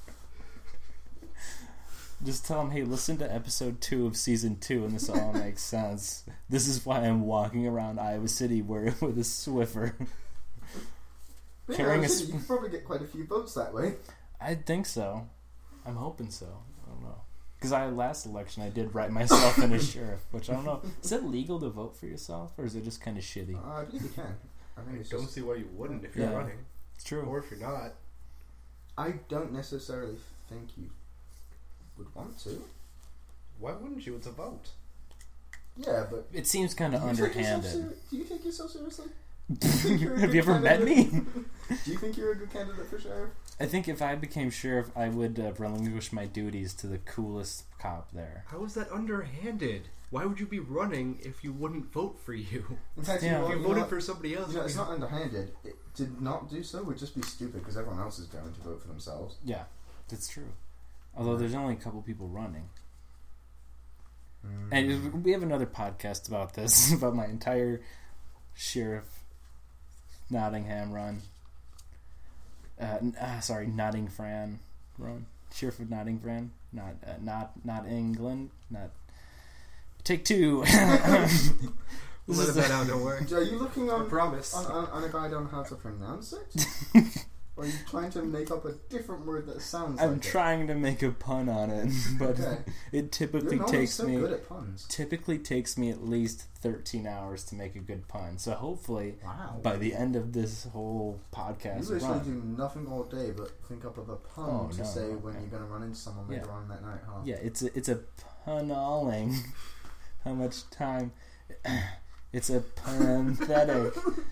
Just tell them, hey, listen to episode two of season two, and this all makes sense. This is why I'm walking around Iowa City with with a Swiffer. But Carrying yeah, a you sp- could probably get quite a few votes that way. I think so. I'm hoping so. I don't know. Because I last election I did write myself in as sheriff, which I don't know. Is it legal to vote for yourself, or is it just kind of shitty? Uh, I believe you can. I think I it's don't just, see why you wouldn't if you're Yeah. running, It's true. or if you're not. I don't necessarily think you would want to. Why wouldn't you? It's a vote. Yeah, but It seems kind of do you take yourself underhanded. seri- do you take yourself seriously? Do you think you're a Have good you ever met candidate? me? Do you think you're a good candidate for sheriff? I think if I became sheriff, I would uh, relinquish my duties to the coolest cop there. How is that underhanded? Why would you be running if you wouldn't vote for you? In fact, Yeah. you know, If what, you you know voted what? for somebody else, You know, you'd it's be- not underhanded. It did not do so would just be stupid because everyone else is going to vote for themselves. Yeah, that's true. Although there's only a couple people running. Mm. And we have another podcast about this, about my entire sheriff Nottingham run. Uh, n- uh, sorry, Nottingham run. Sheriff of Nottingham, not uh, not not England, not. Take two. This We'll let is that a- out. Don't worry. Are you looking I on, promise. on, on, on a guide on how to pronounce it? Or are you trying to make up a different word that sounds I'm like trying to make a pun on it, but Okay. it it? typically You're normally takes so me good at puns. typically takes me at least thirteen hours to make a good pun. So hopefully Wow. by the end of this whole You podcast literally run, do nothing all day but think up of a pun Oh, to no, say when okay. you're going to run into someone later Yeah. on that night, huh? yeah, it's a, it's a punalling. How much time? It's a pathetic.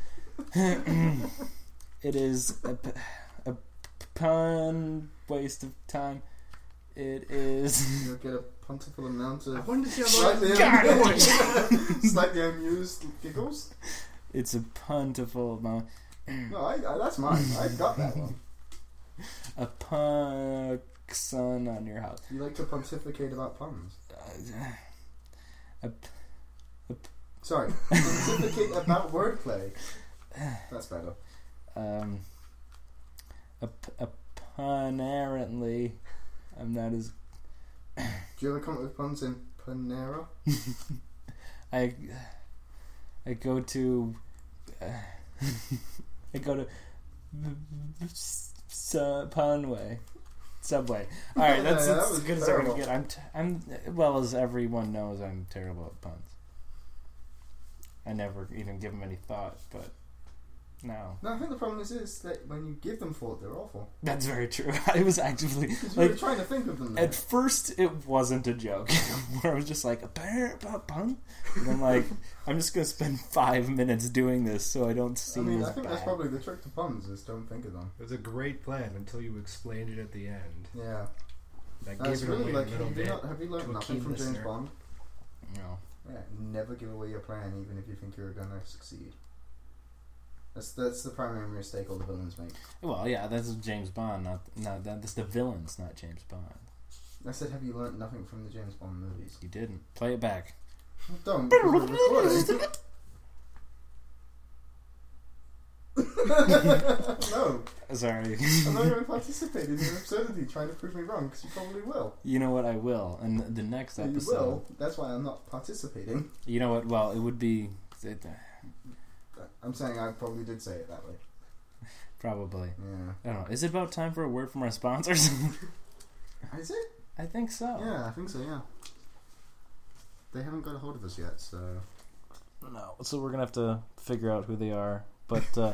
It is a, p- a pun waste of time. It is. You'll get a plentiful amount I of wanted to see how slightly, long God, amused, slightly amused giggles. It's a puntiful amount. No, I, I, that's mine. I got that one. A pun sun on your house. You like to pontificate about puns. Uh, a, Sorry, pontificate about wordplay. That's better. um, a, p- a apparently, I'm not as. Do you ever come up with puns in Panera? I I go to uh, I go to Su- Punway Subway. All right, that's, Yeah, that's that was as good as I'm gonna terrible. get. I'm t- I'm well as everyone knows. I'm terrible at puns. I never even give them any thought, but No. No, I think the problem is, is that when you give them thought, they're awful. That's very true. I was actively Because like, we were trying to think of them. Then. at first it wasn't a joke. Where I was just like a bear, a pun, and I'm like, I'm just gonna spend five minutes doing this so I don't I seem mean, as I think bad. that's probably the trick to puns is don't think of them. It was a great plan until you explained it at the end. Yeah. That No, gave it's it really away like, a little have you, bit. not, have you learned to a nothing keen from James listener. Bond? No. Yeah, never give away your plan, even if you think you're gonna succeed. That's that's the primary mistake all the villains make. Well, yeah, that's James Bond. Not, not that. That's the villains, not James Bond. I said, have you learned nothing from the James Bond movies? You didn't play it back. Don't. Because we're recording. No, Sorry. I'm not going to participate in your absurdity trying to prove me wrong, because you probably will. You know what? I will. And the next You episode. will. That's why I'm not participating. You know what? Well, it would be. It, I'm saying I probably did say it that way. probably. Yeah. I don't know. Is it about time for a word from our sponsors? Is it? I think so. Yeah, I think so, yeah. They haven't got a hold of us yet, so... No. So we're gonna have to figure out who they are. But uh,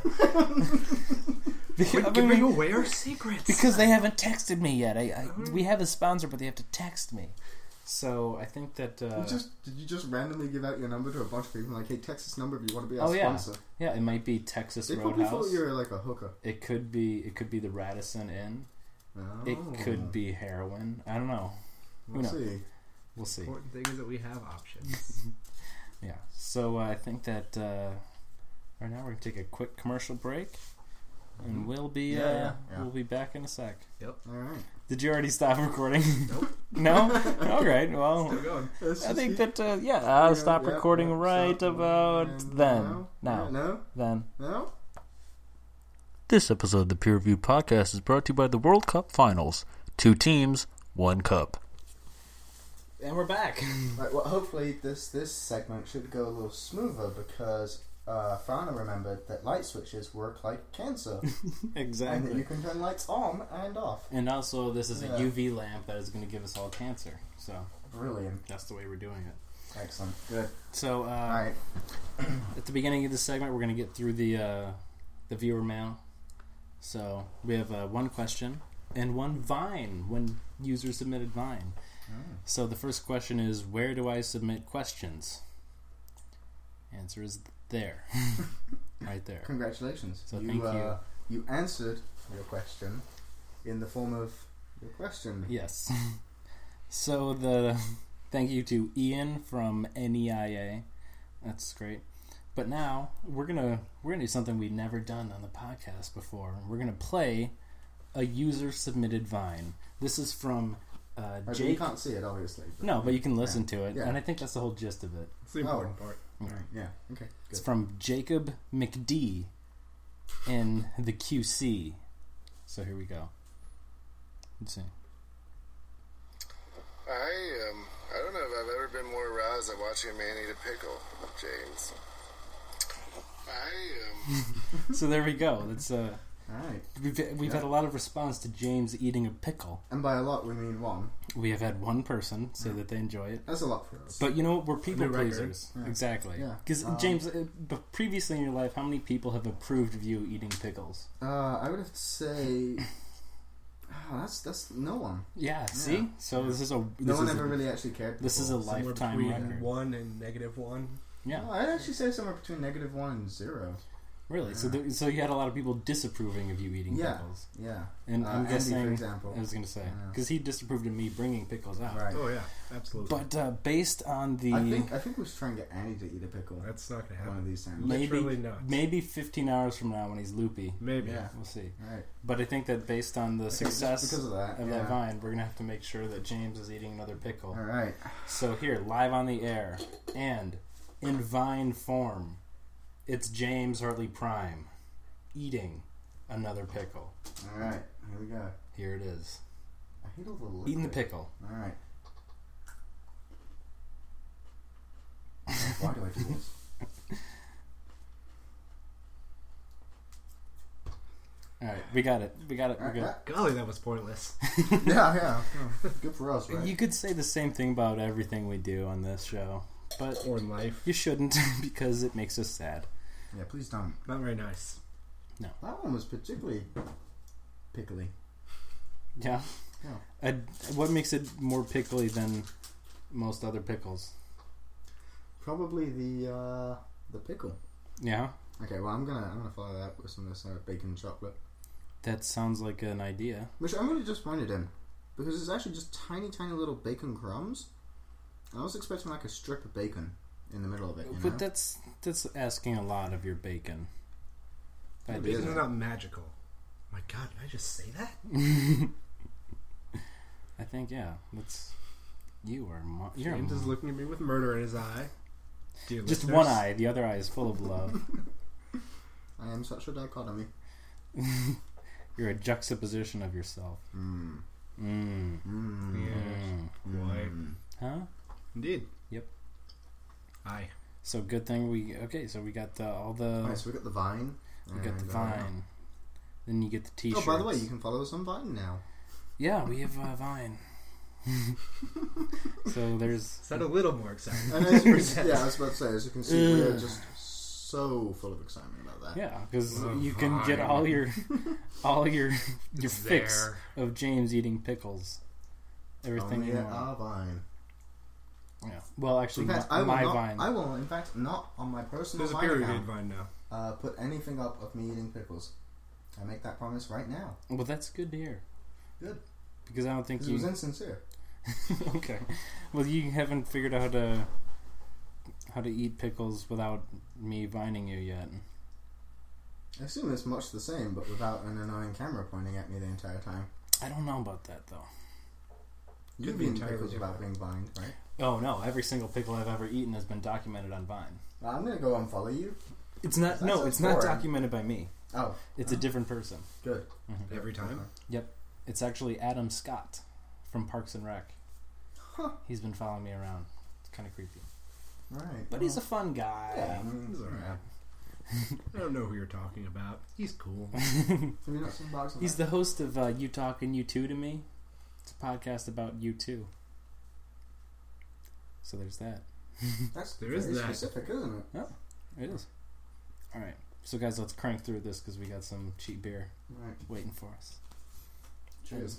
We're I giving mean, away our secrets. because they haven't texted me yet. I, I we have a sponsor, but they have to text me. So I think that uh, You just did you just randomly give out your number to a bunch of people like, hey, text this number if you want to be our Oh, yeah. sponsor? yeah, it might be Texas They probably Roadhouse. thought you were like a hooker. It could be it could be the Radisson Inn. Oh. It could be heroin. I don't know. Who We'll knows? see. We'll see. The important thing is that we have options. Yeah. So uh, I think that uh, right now we're gonna take a quick commercial break, and we'll be Yeah, uh, yeah, yeah. we'll be back in a sec. All right. Did you already stop recording? Nope. No. All right. Well, Still going. Let's I just think keep- that uh, yeah, I'll Yeah, stop yeah, recording yeah, right stop. about And then. No. Now. No. Then. No. This episode of the Peer Review Podcast is brought to you by the World Cup Finals. Two teams, one cup. And we're back. Right, well, hopefully this this segment should go a little smoother because uh, Frana remembered that light switches work like cancer, and that Exactly. you can turn lights on and off. And also, this is Yeah. a U V lamp that is going to give us all cancer. So Brilliant. that's the way we're doing it. Excellent. Good. So uh, All right. at the beginning of this segment, we're going to get through the uh, the viewer mail. So we have uh, one question and one Vine, one user submitted Vine. Oh. So the first question is, where do I submit questions? Answer is there. Right there. Congratulations. So you, thank you. uh, you answered your question in the form of your question. Yes. So the thank you to Ian from N E I A. That's great. But now we're gonna we're gonna do something we've never done on the podcast before. We're gonna play a user submitted Vine. This is from uh, Right, but you Jake. can't see it, obviously. No, but you can listen to it, Yeah. and I think that's the whole gist of it. It's the important part. All right. Yeah. Okay. It's Good. from Jacob McD in the Q C. So here we go. Let's see. I um I don't know if I've ever been more aroused at watching a man eat a pickle, James. I um So there we go. That's uh, All right. we've we've Yeah. had a lot of response to James eating a pickle. And by a lot, we mean one. We have had one person say that they enjoy it. That's a lot for us. But you know, we're people New record. pleasers. Yeah. Exactly. Yeah. Because Um, James, uh, but previously in your life, how many people have approved of you eating pickles? Uh, I would have to say, oh, that's that's no one. Yeah. See. So this is a this No one is ever a, really actually cared. this is a before. Somewhere lifetime between record. one and negative one. Yeah. No, I'd actually say somewhere between negative one and zero. Really. So Yeah. there, so you had a lot of people disapproving of you eating Yeah. pickles. Yeah. And Uh, I'm Andy, guessing. for example. I was going to say Yeah. because he disapproved of me bringing pickles out. Right. Oh yeah, absolutely. But uh, based on the I think I think we should try and get Andy to eat a pickle That's not gonna one of happen. these times. maybe Literally not. maybe fifteen hours from now when he's loopy, Maybe. Yeah. we'll see. All right. But I think that based on the Okay, just success because of that. of yeah. that vine, we're gonna have to make sure that James is eating another pickle. All right. So here, live on the air and in vine form, it's James Hartley Prime eating another pickle. All right. Here we go. Here it is, I hate all the liquid. eating the pickle. All right. Why do I do this? All right, we got it. We got it. All We're right. good. Golly, that was pointless. Yeah, yeah. Oh, good for us, right? You could say the same thing about everything we do on this show, but Or in life. you shouldn't because it makes us sad. Yeah, please don't. Not very nice. No. That one was particularly pickly. Yeah. Yeah. Uh, what makes it more pickly than most other pickles? Probably the uh, the pickle. Yeah. Okay, well I'm gonna I'm gonna follow that with some of this uh, bacon chocolate, That sounds like an idea. which I'm gonna just find it in because it's actually just tiny, tiny little bacon crumbs. I was expecting like a strip of bacon in the middle of it. You know? But that's that's asking a lot of your bacon. The I It bacon is. is not magical. My God, did I just say that? I think yeah. That's you are. Mo- you're a James is mo- looking at me with murder in his eye. Dear just listeners. one eye. The other eye is full of love. I am such a dichotomy. You're a juxtaposition of yourself. Mm. Mm. Mm. Yeah. Mm. Why? Huh? Indeed. Yep. Aye. So good thing we okay. So we got the, all the Alright, so we got the Vine. we got the and, uh, Vine. Then you get the T-shirt. Oh, by the way, you can follow us on Vine now. Yeah, we have uh, Vine. So there's Is that a little more exciting? And as you can, yeah, I was about to say, as you can see, we are Ugh. just so full of excitement about that. yeah, because Oh, you can get Vine. all your all your your It's fix there. of James eating pickles. Everything Only you at want. our Vine. Yeah. Well, actually, In fact, my, I will my not, Vine. I will, in fact, not on my personal There's a Vine peer-reviewed account, Vine now. uh, put anything up of me eating pickles. I make that promise right now. Well, that's good to hear. Good. Because I don't think Because it you. was insincere. Okay. Well, you haven't figured out how to how to eat pickles without me vining you yet. I assume it's much the same, but without an annoying camera pointing at me the entire time. I don't know about that though. You've be eaten entirely pickles without being different. vined, right? Oh no! Every single pickle I've ever eaten has been documented on Vine. Well, I'm going to go unfollow you. It's not. That No, sounds it's not boring. documented by me. Oh, It's Oh. a different person. good. Every time? It's actually Adam Scott from Parks and Rec. Huh. He's been following me around. It's kind of creepy, Right. but he's a fun guy. Yeah, I mean, He's alright. I don't know who you're talking about. He's cool. Have you not seen Parks and He's Rec? the host of uh, You Talking You Two to Me. It's a podcast about you two. So there's that. That's There is very that. specific, isn't it? It is. All right. So guys, let's crank through this because we got some cheap beer Right. waiting for us. Cheers.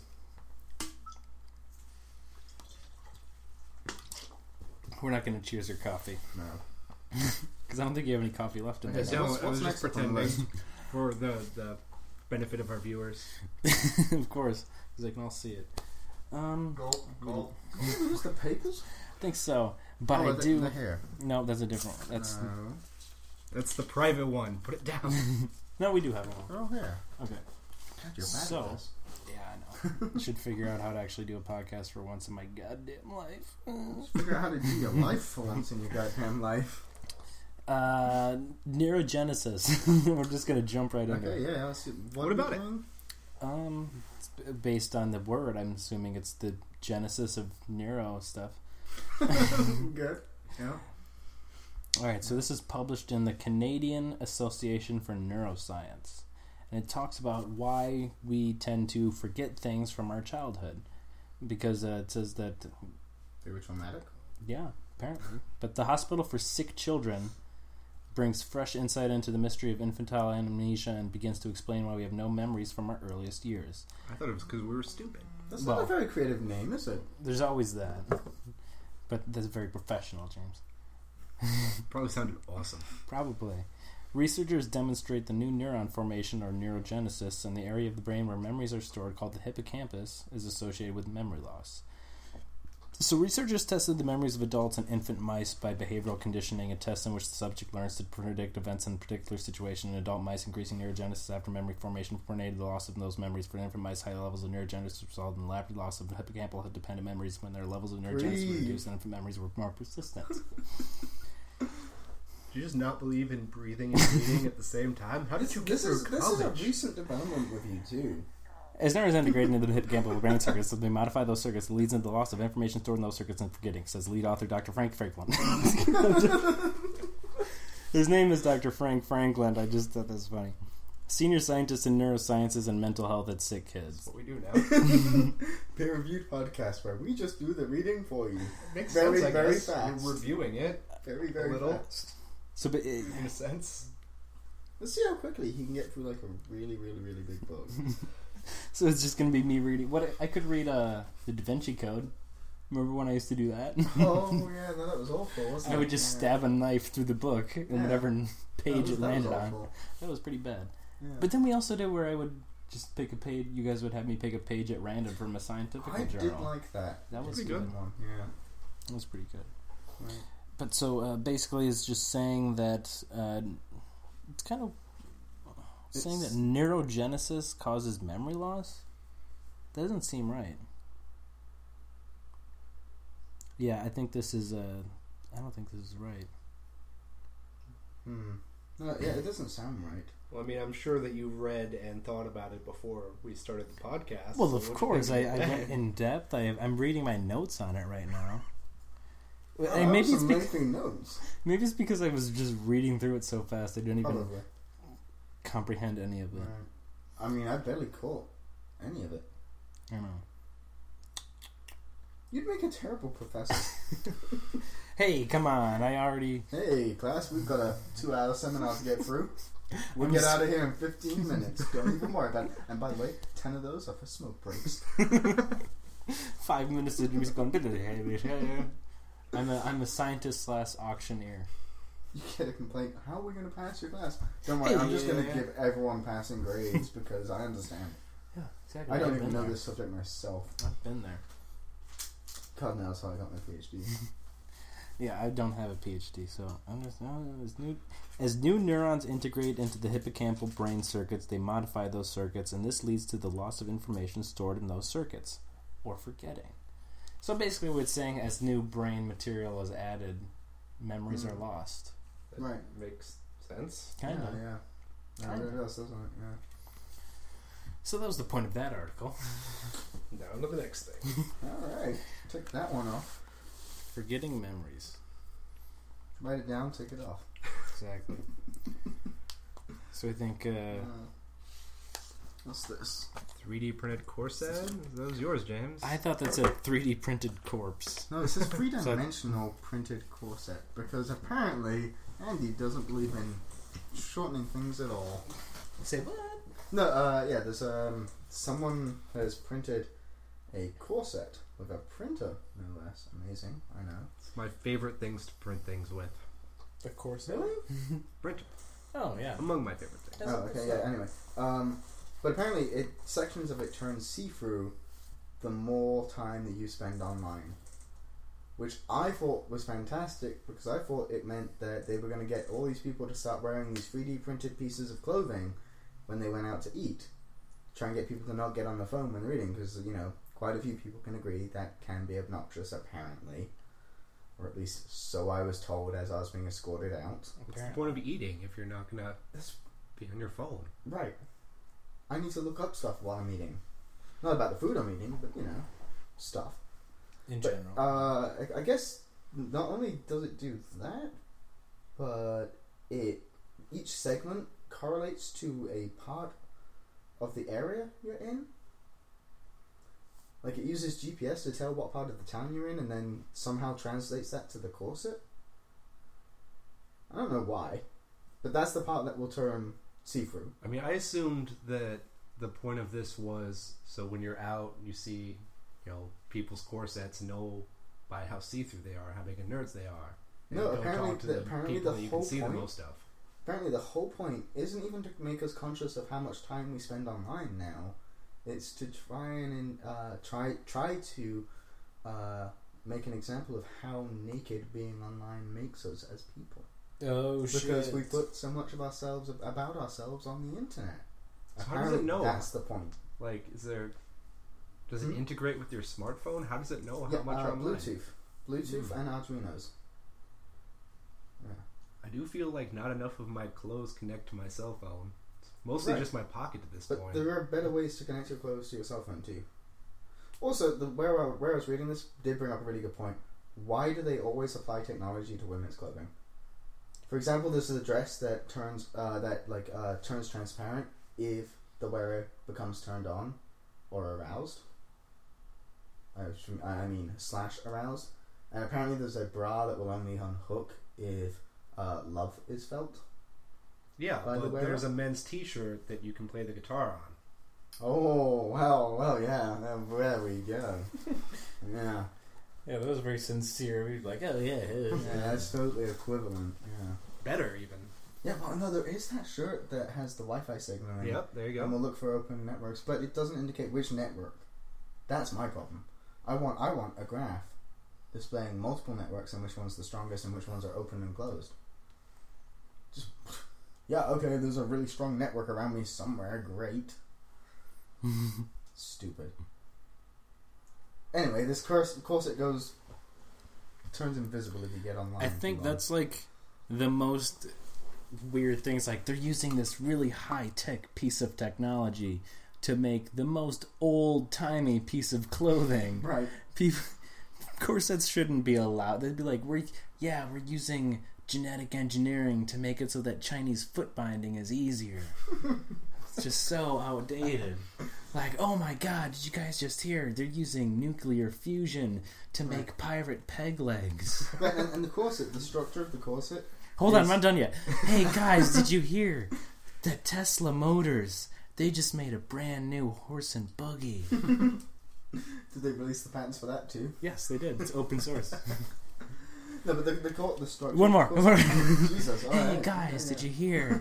We're not going to cheers your coffee No. because I don't think you have any coffee left in Okay, there. so No, what's- I was what's just next on the pretending for the, the benefit of our viewers. Of course, because they can all see it. Um, Go, go. Is the papers? I think so, but oh, I the, do. The hair. No, that's a different one. That's No. That's the private one. Put it down. no, we do have one. Oh, hair. Okay. God, you're bad So- at this. Yeah, I know. Should figure out how to actually do a podcast for once in my goddamn life. Just figure out how to do your life for once in your goddamn life. Uh, neurogenesis. We're just gonna jump right into Okay, it. yeah. Let's see. What, What about it? it? Um, it's b- based on the word, I'm assuming it's the genesis of neuro stuff. Good. Yeah. All right, so this is published in the Canadian Association for Neuroscience, and it talks about why we tend to forget things from our childhood, because uh, it says that They were traumatic. yeah, apparently, but the Hospital for Sick Children brings fresh insight into the mystery of infantile amnesia and begins to explain why we have no memories from our earliest years. I thought it was because we were stupid. That's Well- not a very creative name, is it? There's always that, but that's very professional, James. Probably sounded awesome. Probably. Researchers demonstrate the new neuron formation, or neurogenesis, in the area of the brain where memories are stored, called the hippocampus, is associated with memory loss. So researchers tested the memories of adults and infant mice by behavioral conditioning, a test in which the subject learns to predict events in a particular situation. In adult mice, increasing neurogenesis after memory formation coordinated the loss of those memories. For infant mice, high levels of neurogenesis result in rapid loss of hippocampal dependent memories. When their levels of neurogenesis were Breathe. reduced, and infant memories were more persistent. Do you just not believe in breathing and reading at the same time? How did you get This through is this is a college? recent development with you too. As neurons integrate into the hippocampal brain circuits, so they modify those circuits, it leads into the loss of information stored in those circuits and forgetting, says lead author Doctor Frank Franklin. His name is Doctor Frank Franklin. I just thought that was funny. Senior scientist in neurosciences and mental health at Sick Kids. What we do now. Peer-reviewed podcast where we just do the reading for you. Makes Very, sense, I very guess. fast. We're reviewing it, Very, very little. fast. So, but, uh, in a sense. Let's see how quickly he can get through like a really, really, really big book. So it's just gonna be me reading. What I could read uh, the Da Vinci Code. Remember when I used to do that? Oh yeah, no, that was awful. Wasn't I it? would just yeah. stab a knife through the book in Yeah. whatever page That was- it that was landed on. awful. That was pretty bad. Yeah. But then we also did where I would just pick a page. You guys would have me pick a page at random from a scientific I journal. did like that. That was Pretty good. good. One. Yeah. That was pretty good. Right. But so uh, basically, it's just saying that uh, it's kind of saying that It's- neurogenesis causes memory loss. That doesn't seem right. Yeah, I think this is. Uh, I don't think this is right. Hmm. No, yeah, it doesn't sound right. Well, I mean, I'm sure that you read and thought about it before we started the podcast. Well, so of what do you course, I, think I of went that? in depth. I, I'm reading my notes on it right now. Oh, And maybe it's some because, lengthy notes. maybe it's because I was just reading through it so fast I didn't even Probably. comprehend any of it. Right. I mean, I barely caught any of it. I don't know. You'd make a terrible professor. Hey, come on! I already. Hey, class, we've got a two-hour seminar to get through. We'll I'm get s- out of here in fifteen minutes. Don't even worry about it. And by the way, ten of those are for smoke breaks. Five minutes of just going. I'm a I'm a scientist slash auctioneer. You get a complaint. How are we going to pass your class? Don't worry, I'm just Yeah, going to yeah. give everyone passing grades because I understand. Yeah, exactly. I don't I've even been know there. this subject myself. I've been there. God knows how I got my PhD. Yeah, I don't have a PhD, so I'm just, uh, as new as new neurons integrate into the hippocampal brain circuits, they modify those circuits, and this leads to the loss of information stored in those circuits, or forgetting. So basically, what it's saying, as new brain material is added, memories Mm. are lost. That Right. makes sense. Kind of. Yeah, yeah. Yeah, Kinda. it really does, doesn't it? Yeah. So that was the point of that article. Now to the next thing. Alright. Take that one off. Forgetting memories. Write it down, take it off. Exactly. So I think uh, Uh, what's this? three D printed corset? That was yours, James. I thought that's a three D printed corpse. No, it says three-dimensional printed corset because apparently Andy doesn't believe in shortening things at all. Say what? No, uh, yeah, there's um, someone has printed a corset with a printer, no less. Amazing, I know. It's my favorite things to print things with. Of course. Really? Printer. Oh yeah. Among my favorite things. Oh, okay, yeah. Anyway, um, but apparently, it sections of it turn see-through the more time that you spend online, which I thought was fantastic because I thought it meant that they were going to get all these people to start wearing these three D printed pieces of clothing when they went out to eat. Try and get people to not get on the phone when reading because, you know, quite a few people can agree that can be obnoxious, apparently. Or at least so I was told as I was being escorted out. What's the point of eating if you're not gonna That's be on your phone? right. I need to look up stuff while I'm eating. Not about the food I'm eating, but, you know, stuff. In But, general. uh, I, I guess not only does it do that, but it each segment correlates to a part of the area you're in. Like it uses G P S to tell what part of the town you're in, and then somehow translates that to the corset. I don't know why, but that's the part that will turn see-through. I mean, I assumed that the point of this was so when you're out, you see, you know, people's corsets, know by how see-through they are, how big of nerds they are. And No, don't apparently talk to the- the apparently people the that you whole can see the point- most of. Apparently, the whole point isn't even to make us conscious of how much time we spend online now. It's to try and uh, try try to uh, make an example of how naked being online makes us as people. oh Because we put so much of ourselves about ourselves on the internet. So how does it Apparently, know? That's the point. Like, is there? Does it Hmm? integrate with your smartphone? How does it know how Yeah, much uh, you're online? Bluetooth, Bluetooth, Mm. and Arduino's. Yeah. I do feel like not enough of my clothes connect to my cell phone. It's mostly Right. just my pocket at this But point. there are better ways to connect your clothes to your cell phone too. Also, the, where, I, where I was reading this did bring up a really good point. Why do they always apply technology to women's clothing? For example, this is a dress that turns uh, that like uh, turns transparent if the wearer becomes turned on or aroused. I, I mean, slash aroused. And apparently, there's a bra that will only unhook if uh, love is felt. Yeah, By the but way, there's a men's T-shirt that you can play the guitar on. Oh, well, well, yeah. There we go. Yeah. Yeah, that was very sincere. We'd be like, oh yeah, yeah. Yeah, that's totally equivalent. Yeah. Better even. Yeah, well, no, there is that shirt that has the Wi-Fi signal in it. Yep, there you And go. we'll look for open networks, but it doesn't indicate which network. That's my problem. I want I want a graph displaying multiple networks and which one's the strongest and which ones are open and closed. Just yeah, okay, there's a really strong network around me somewhere. Great. Stupid. Anyway, this course, of course, it goes turns invisible if you get online. I think too long. that's like the most weird things. Like they're using this really high tech piece of technology to make the most old timey piece of clothing. right. People, corsets shouldn't be allowed. They'd be like, "We're yeah, we're using genetic engineering to make it so that Chinese foot binding is easier." It's just so outdated. Like, oh my god, did you guys just hear? They're using nuclear fusion to make Right. pirate peg legs. Right, and, and the corset, the structure of the corset. Hold on, is- I'm not done yet. Hey guys, did you hear that Tesla Motors, they just made a brand new horse and buggy? Did they release the patents for that too? Yes, they did. It's open source. No, but the the, cor- the structure. One more. of the One more. corset- Jesus. All Hey right. guys, Yeah, did you hear?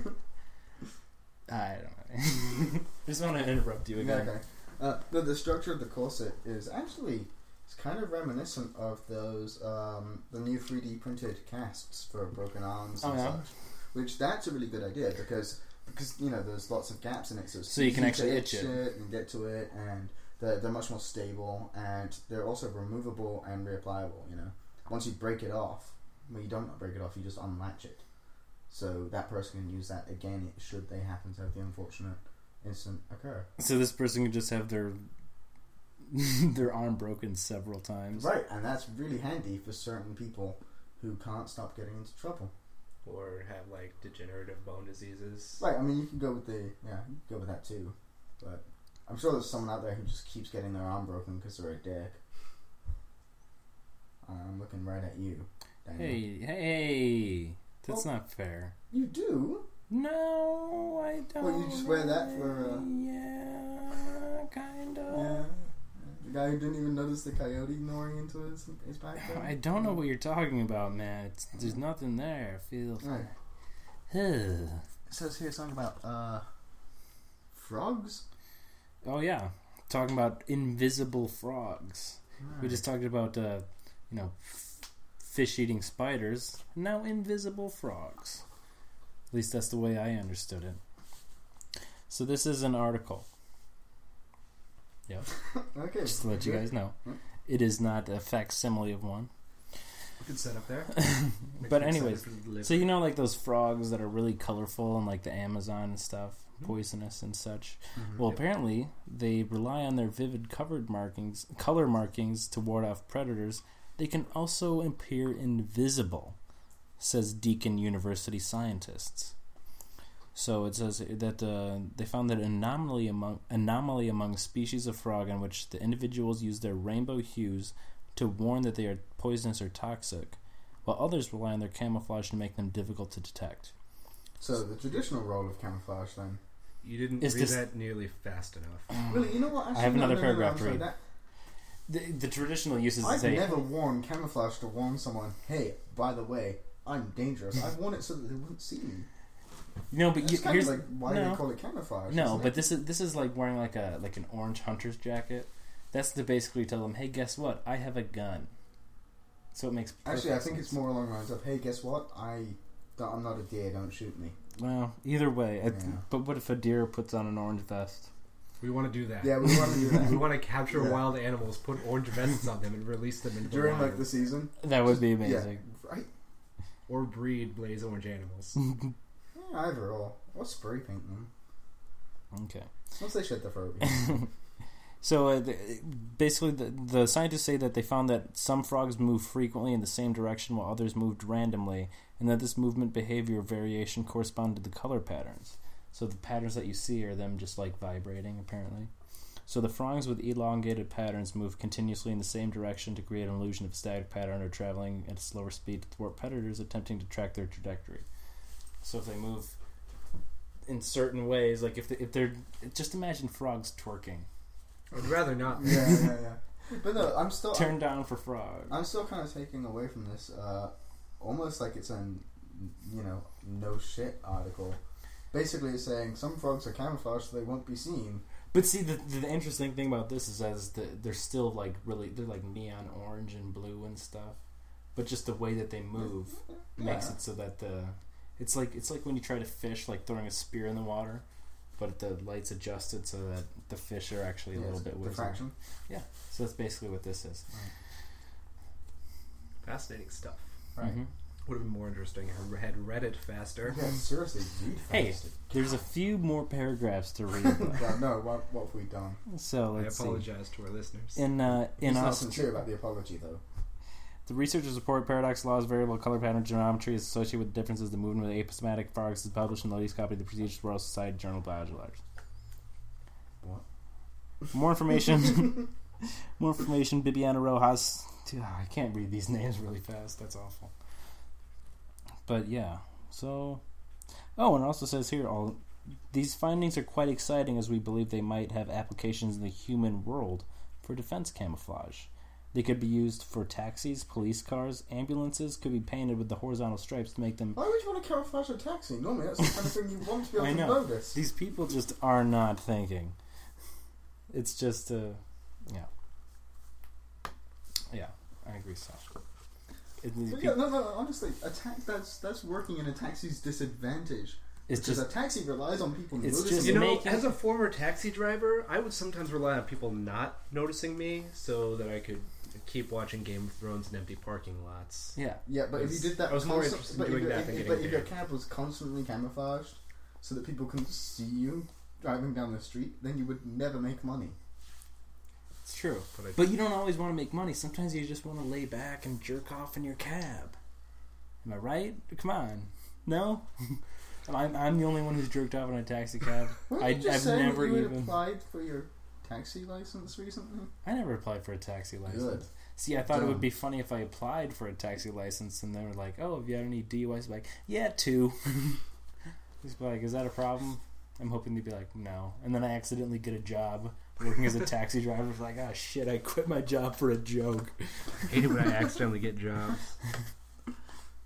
I don't know. Just want to interrupt you yeah. again. Okay. Uh, the the structure of the corset is actually it's kind of reminiscent of those um, the new three D printed casts for broken arms and Oh, yeah? such. Which that's a really good idea because because you know there's lots of gaps in it, so, it's So you can easy actually to itch it. and get to it, and they're they're much more stable, and they're also removable and reapplyable. You know, once you break it off, well, you don't break it off, you just unlatch it. So that person can use that again should they happen to have the unfortunate incident occur. So this person could just have their their arm broken several times. Right, and that's really handy for certain people who can't stop getting into trouble. Or have like degenerative bone diseases. Right, I mean you can go with the yeah, you can go with that too, but I'm sure there's someone out there who just keeps getting their arm broken because they're a dick. I'm looking right at you, Daniel. Hey, hey, that's Oh. not fair. You do? No, I don't. Well, you just wear that for, uh, yeah, kind of. Yeah. The guy who didn't even notice the coyote gnawing into his his back. there? I don't know what you're talking about, man. It's, there's nothing there. I feel. Right. Ugh. It says here something about uh frogs. Oh yeah, talking about invisible frogs. We just talked about uh, you know, f- fish-eating spiders. Now invisible frogs. At least that's the way I understood it. So this is an article. Yep. Okay. Just to let you good. guys know, Hmm. it is not a facsimile of one. Good setup there. But Good anyways, setup for the liver. so you know, like those frogs that are really colorful and like the Amazon and stuff, poisonous and such. Mhm. Well, Yep. apparently they rely on their vivid covered markings, color markings to ward off predators. They can also appear invisible, says Deakin University scientists. So it says that uh, they found that anomaly among anomaly among species of frog in which the individuals use their rainbow hues to warn that they are poisonous or toxic, while others rely on their camouflage to make them difficult to detect. So the traditional role of camouflage then. You didn't Is read this- that nearly fast enough. Really, you know what? Actually, have no, another no, no, no, paragraph I'm to sorry, read. that- The, the traditional uses I've say never worn camouflage to warn someone, hey, by the way, I'm dangerous. I've worn it so that they wouldn't see me. no, but That's you, kind here's of like why no. they call it camouflage. No, isn't but it? this is this is like wearing like a like an orange hunter's jacket. That's to basically tell them, hey, guess what? I have a gun. So it makes perfect Actually, I think sense. it's more along the lines of, hey, guess what? I, don't- I'm not a deer, don't shoot me. Well, either way. I- Yeah. But what if a deer puts on an orange vest? We want to do that. Yeah, we want to do we that. want to capture Yeah. wild animals, put orange vests on them, and release them into During, the like, the season. That would be Yeah, amazing. right? or breed blaze orange animals. Yeah, either or. Or spray paint them. Okay. Once they shed the fur. So uh, the, basically, the, the scientists say that they found that some frogs move frequently in the same direction while others moved randomly, and that this movement behavior variation corresponded to the color patterns. So the patterns that you see are them just like vibrating, apparently. So the frogs with elongated patterns move continuously in the same direction to create an illusion of a static pattern, or traveling at a slower speed to thwart predators attempting to track their trajectory. So if they move in certain ways. Like if they, if they're just imagine frogs twerking. I'd rather not. Yeah, yeah, yeah. But no, I'm still Turn I'm, down for frog. I'm still kind of taking away from this, uh, almost like it's an you know no shit article. Basically, it's saying some frogs are camouflaged so they won't be seen. But see, the the interesting thing about this is as the, they're still like really they're like neon orange and blue and stuff, but just the way that they move Yeah. makes it so that the it's like it's like when you try to fish, like throwing a spear in the water, but the light's adjusted so that the fish are actually a Yeah, little it's bit visible. diffraction. Yeah, so that's basically what this is. Fascinating stuff. Right. Mhm. Would have been more interesting if I had read it faster. Yeah, seriously, read Hey, fast. there's a few more paragraphs to read. Well, no, what, what have we done? So I let's see. apologize to our listeners. In uh, in He's not Aust- sincere about the apology, though. The researchers report paradox laws, variable color pattern geometry is associated with differences in the movement of aposematic frogs is published in the latest copy of the prestigious Royal Society Journal of Biology. What? More information. More information. Bibiana Rojas. Dude, I can't read these names really fast. That's awful. But yeah, so. Oh, and it also says here, all these findings are quite exciting as we believe they might have applications in the human world for defense camouflage. They could be used for taxis, police cars, ambulances, could be painted with the horizontal stripes to make them... Why would you want to camouflage a taxi? Normally, that's the kind of thing you want to be able I to know. notice. These people just are not thinking. It's just, uh, yeah. Yeah, I agree, Sasha. It, But it- yeah, no, no, honestly, a ta- that's that's working in a taxi's disadvantage. it's Because just... a taxi relies on people It's noticing. just You know, making- as a former taxi driver, I would sometimes rely on people not noticing me so that I could keep watching Game of Thrones in empty parking lots. Yeah. Yeah, but if you did that, I was more constant- interested in but doing if, that if, than if, getting but if your paid. cab was constantly camouflaged, so that people couldn't see you driving down the street, then you would never make money. It's true. But I- But you don't always want to make money. Sometimes you just want to lay back and jerk off in your cab. Am I right? Come on. No? I'm, I'm the only one who's jerked off in a taxi cab. Weren't I, you just I've saying never that you had even... applied for your taxi license recently? I never applied for a taxi license. Good. See, I thought it Dumb. would be funny if I applied for a taxi license and they were like, oh, have you had any D U Is? Like, yeah, two. He's like, is that a problem? I'm hoping they'd be like, no. And then I accidentally get a job working as a taxi driver. It's like, ah, shit, I quit my job for a joke. I hate it when I accidentally get jobs. Of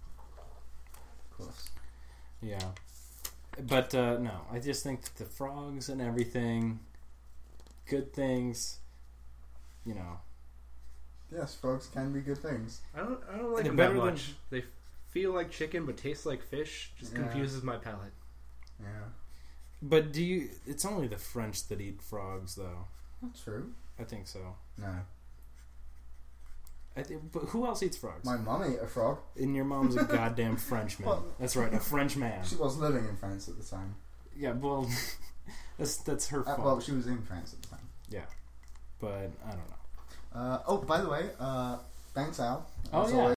course. Yeah. But, uh, no, I just think that the frogs and everything, good things, you know. Yes, frogs can be good things. I don't. I don't like They're them that better than- much. They feel like chicken but taste like fish. Just Yeah. confuses my palate. Yeah. But do you... It's only the French that eat frogs, though. Not true. I think so. No. I think, but who else eats frogs? My mum ate a frog. And your mom's a goddamn Frenchman. Well- That's right, a French man. She was living in France at the time. Yeah, well, that's that's her Uh, fault. well, she was in France at the time. Yeah, but I don't know. Uh, oh, by the way, uh, thanks, Al. Oh, As yeah. always.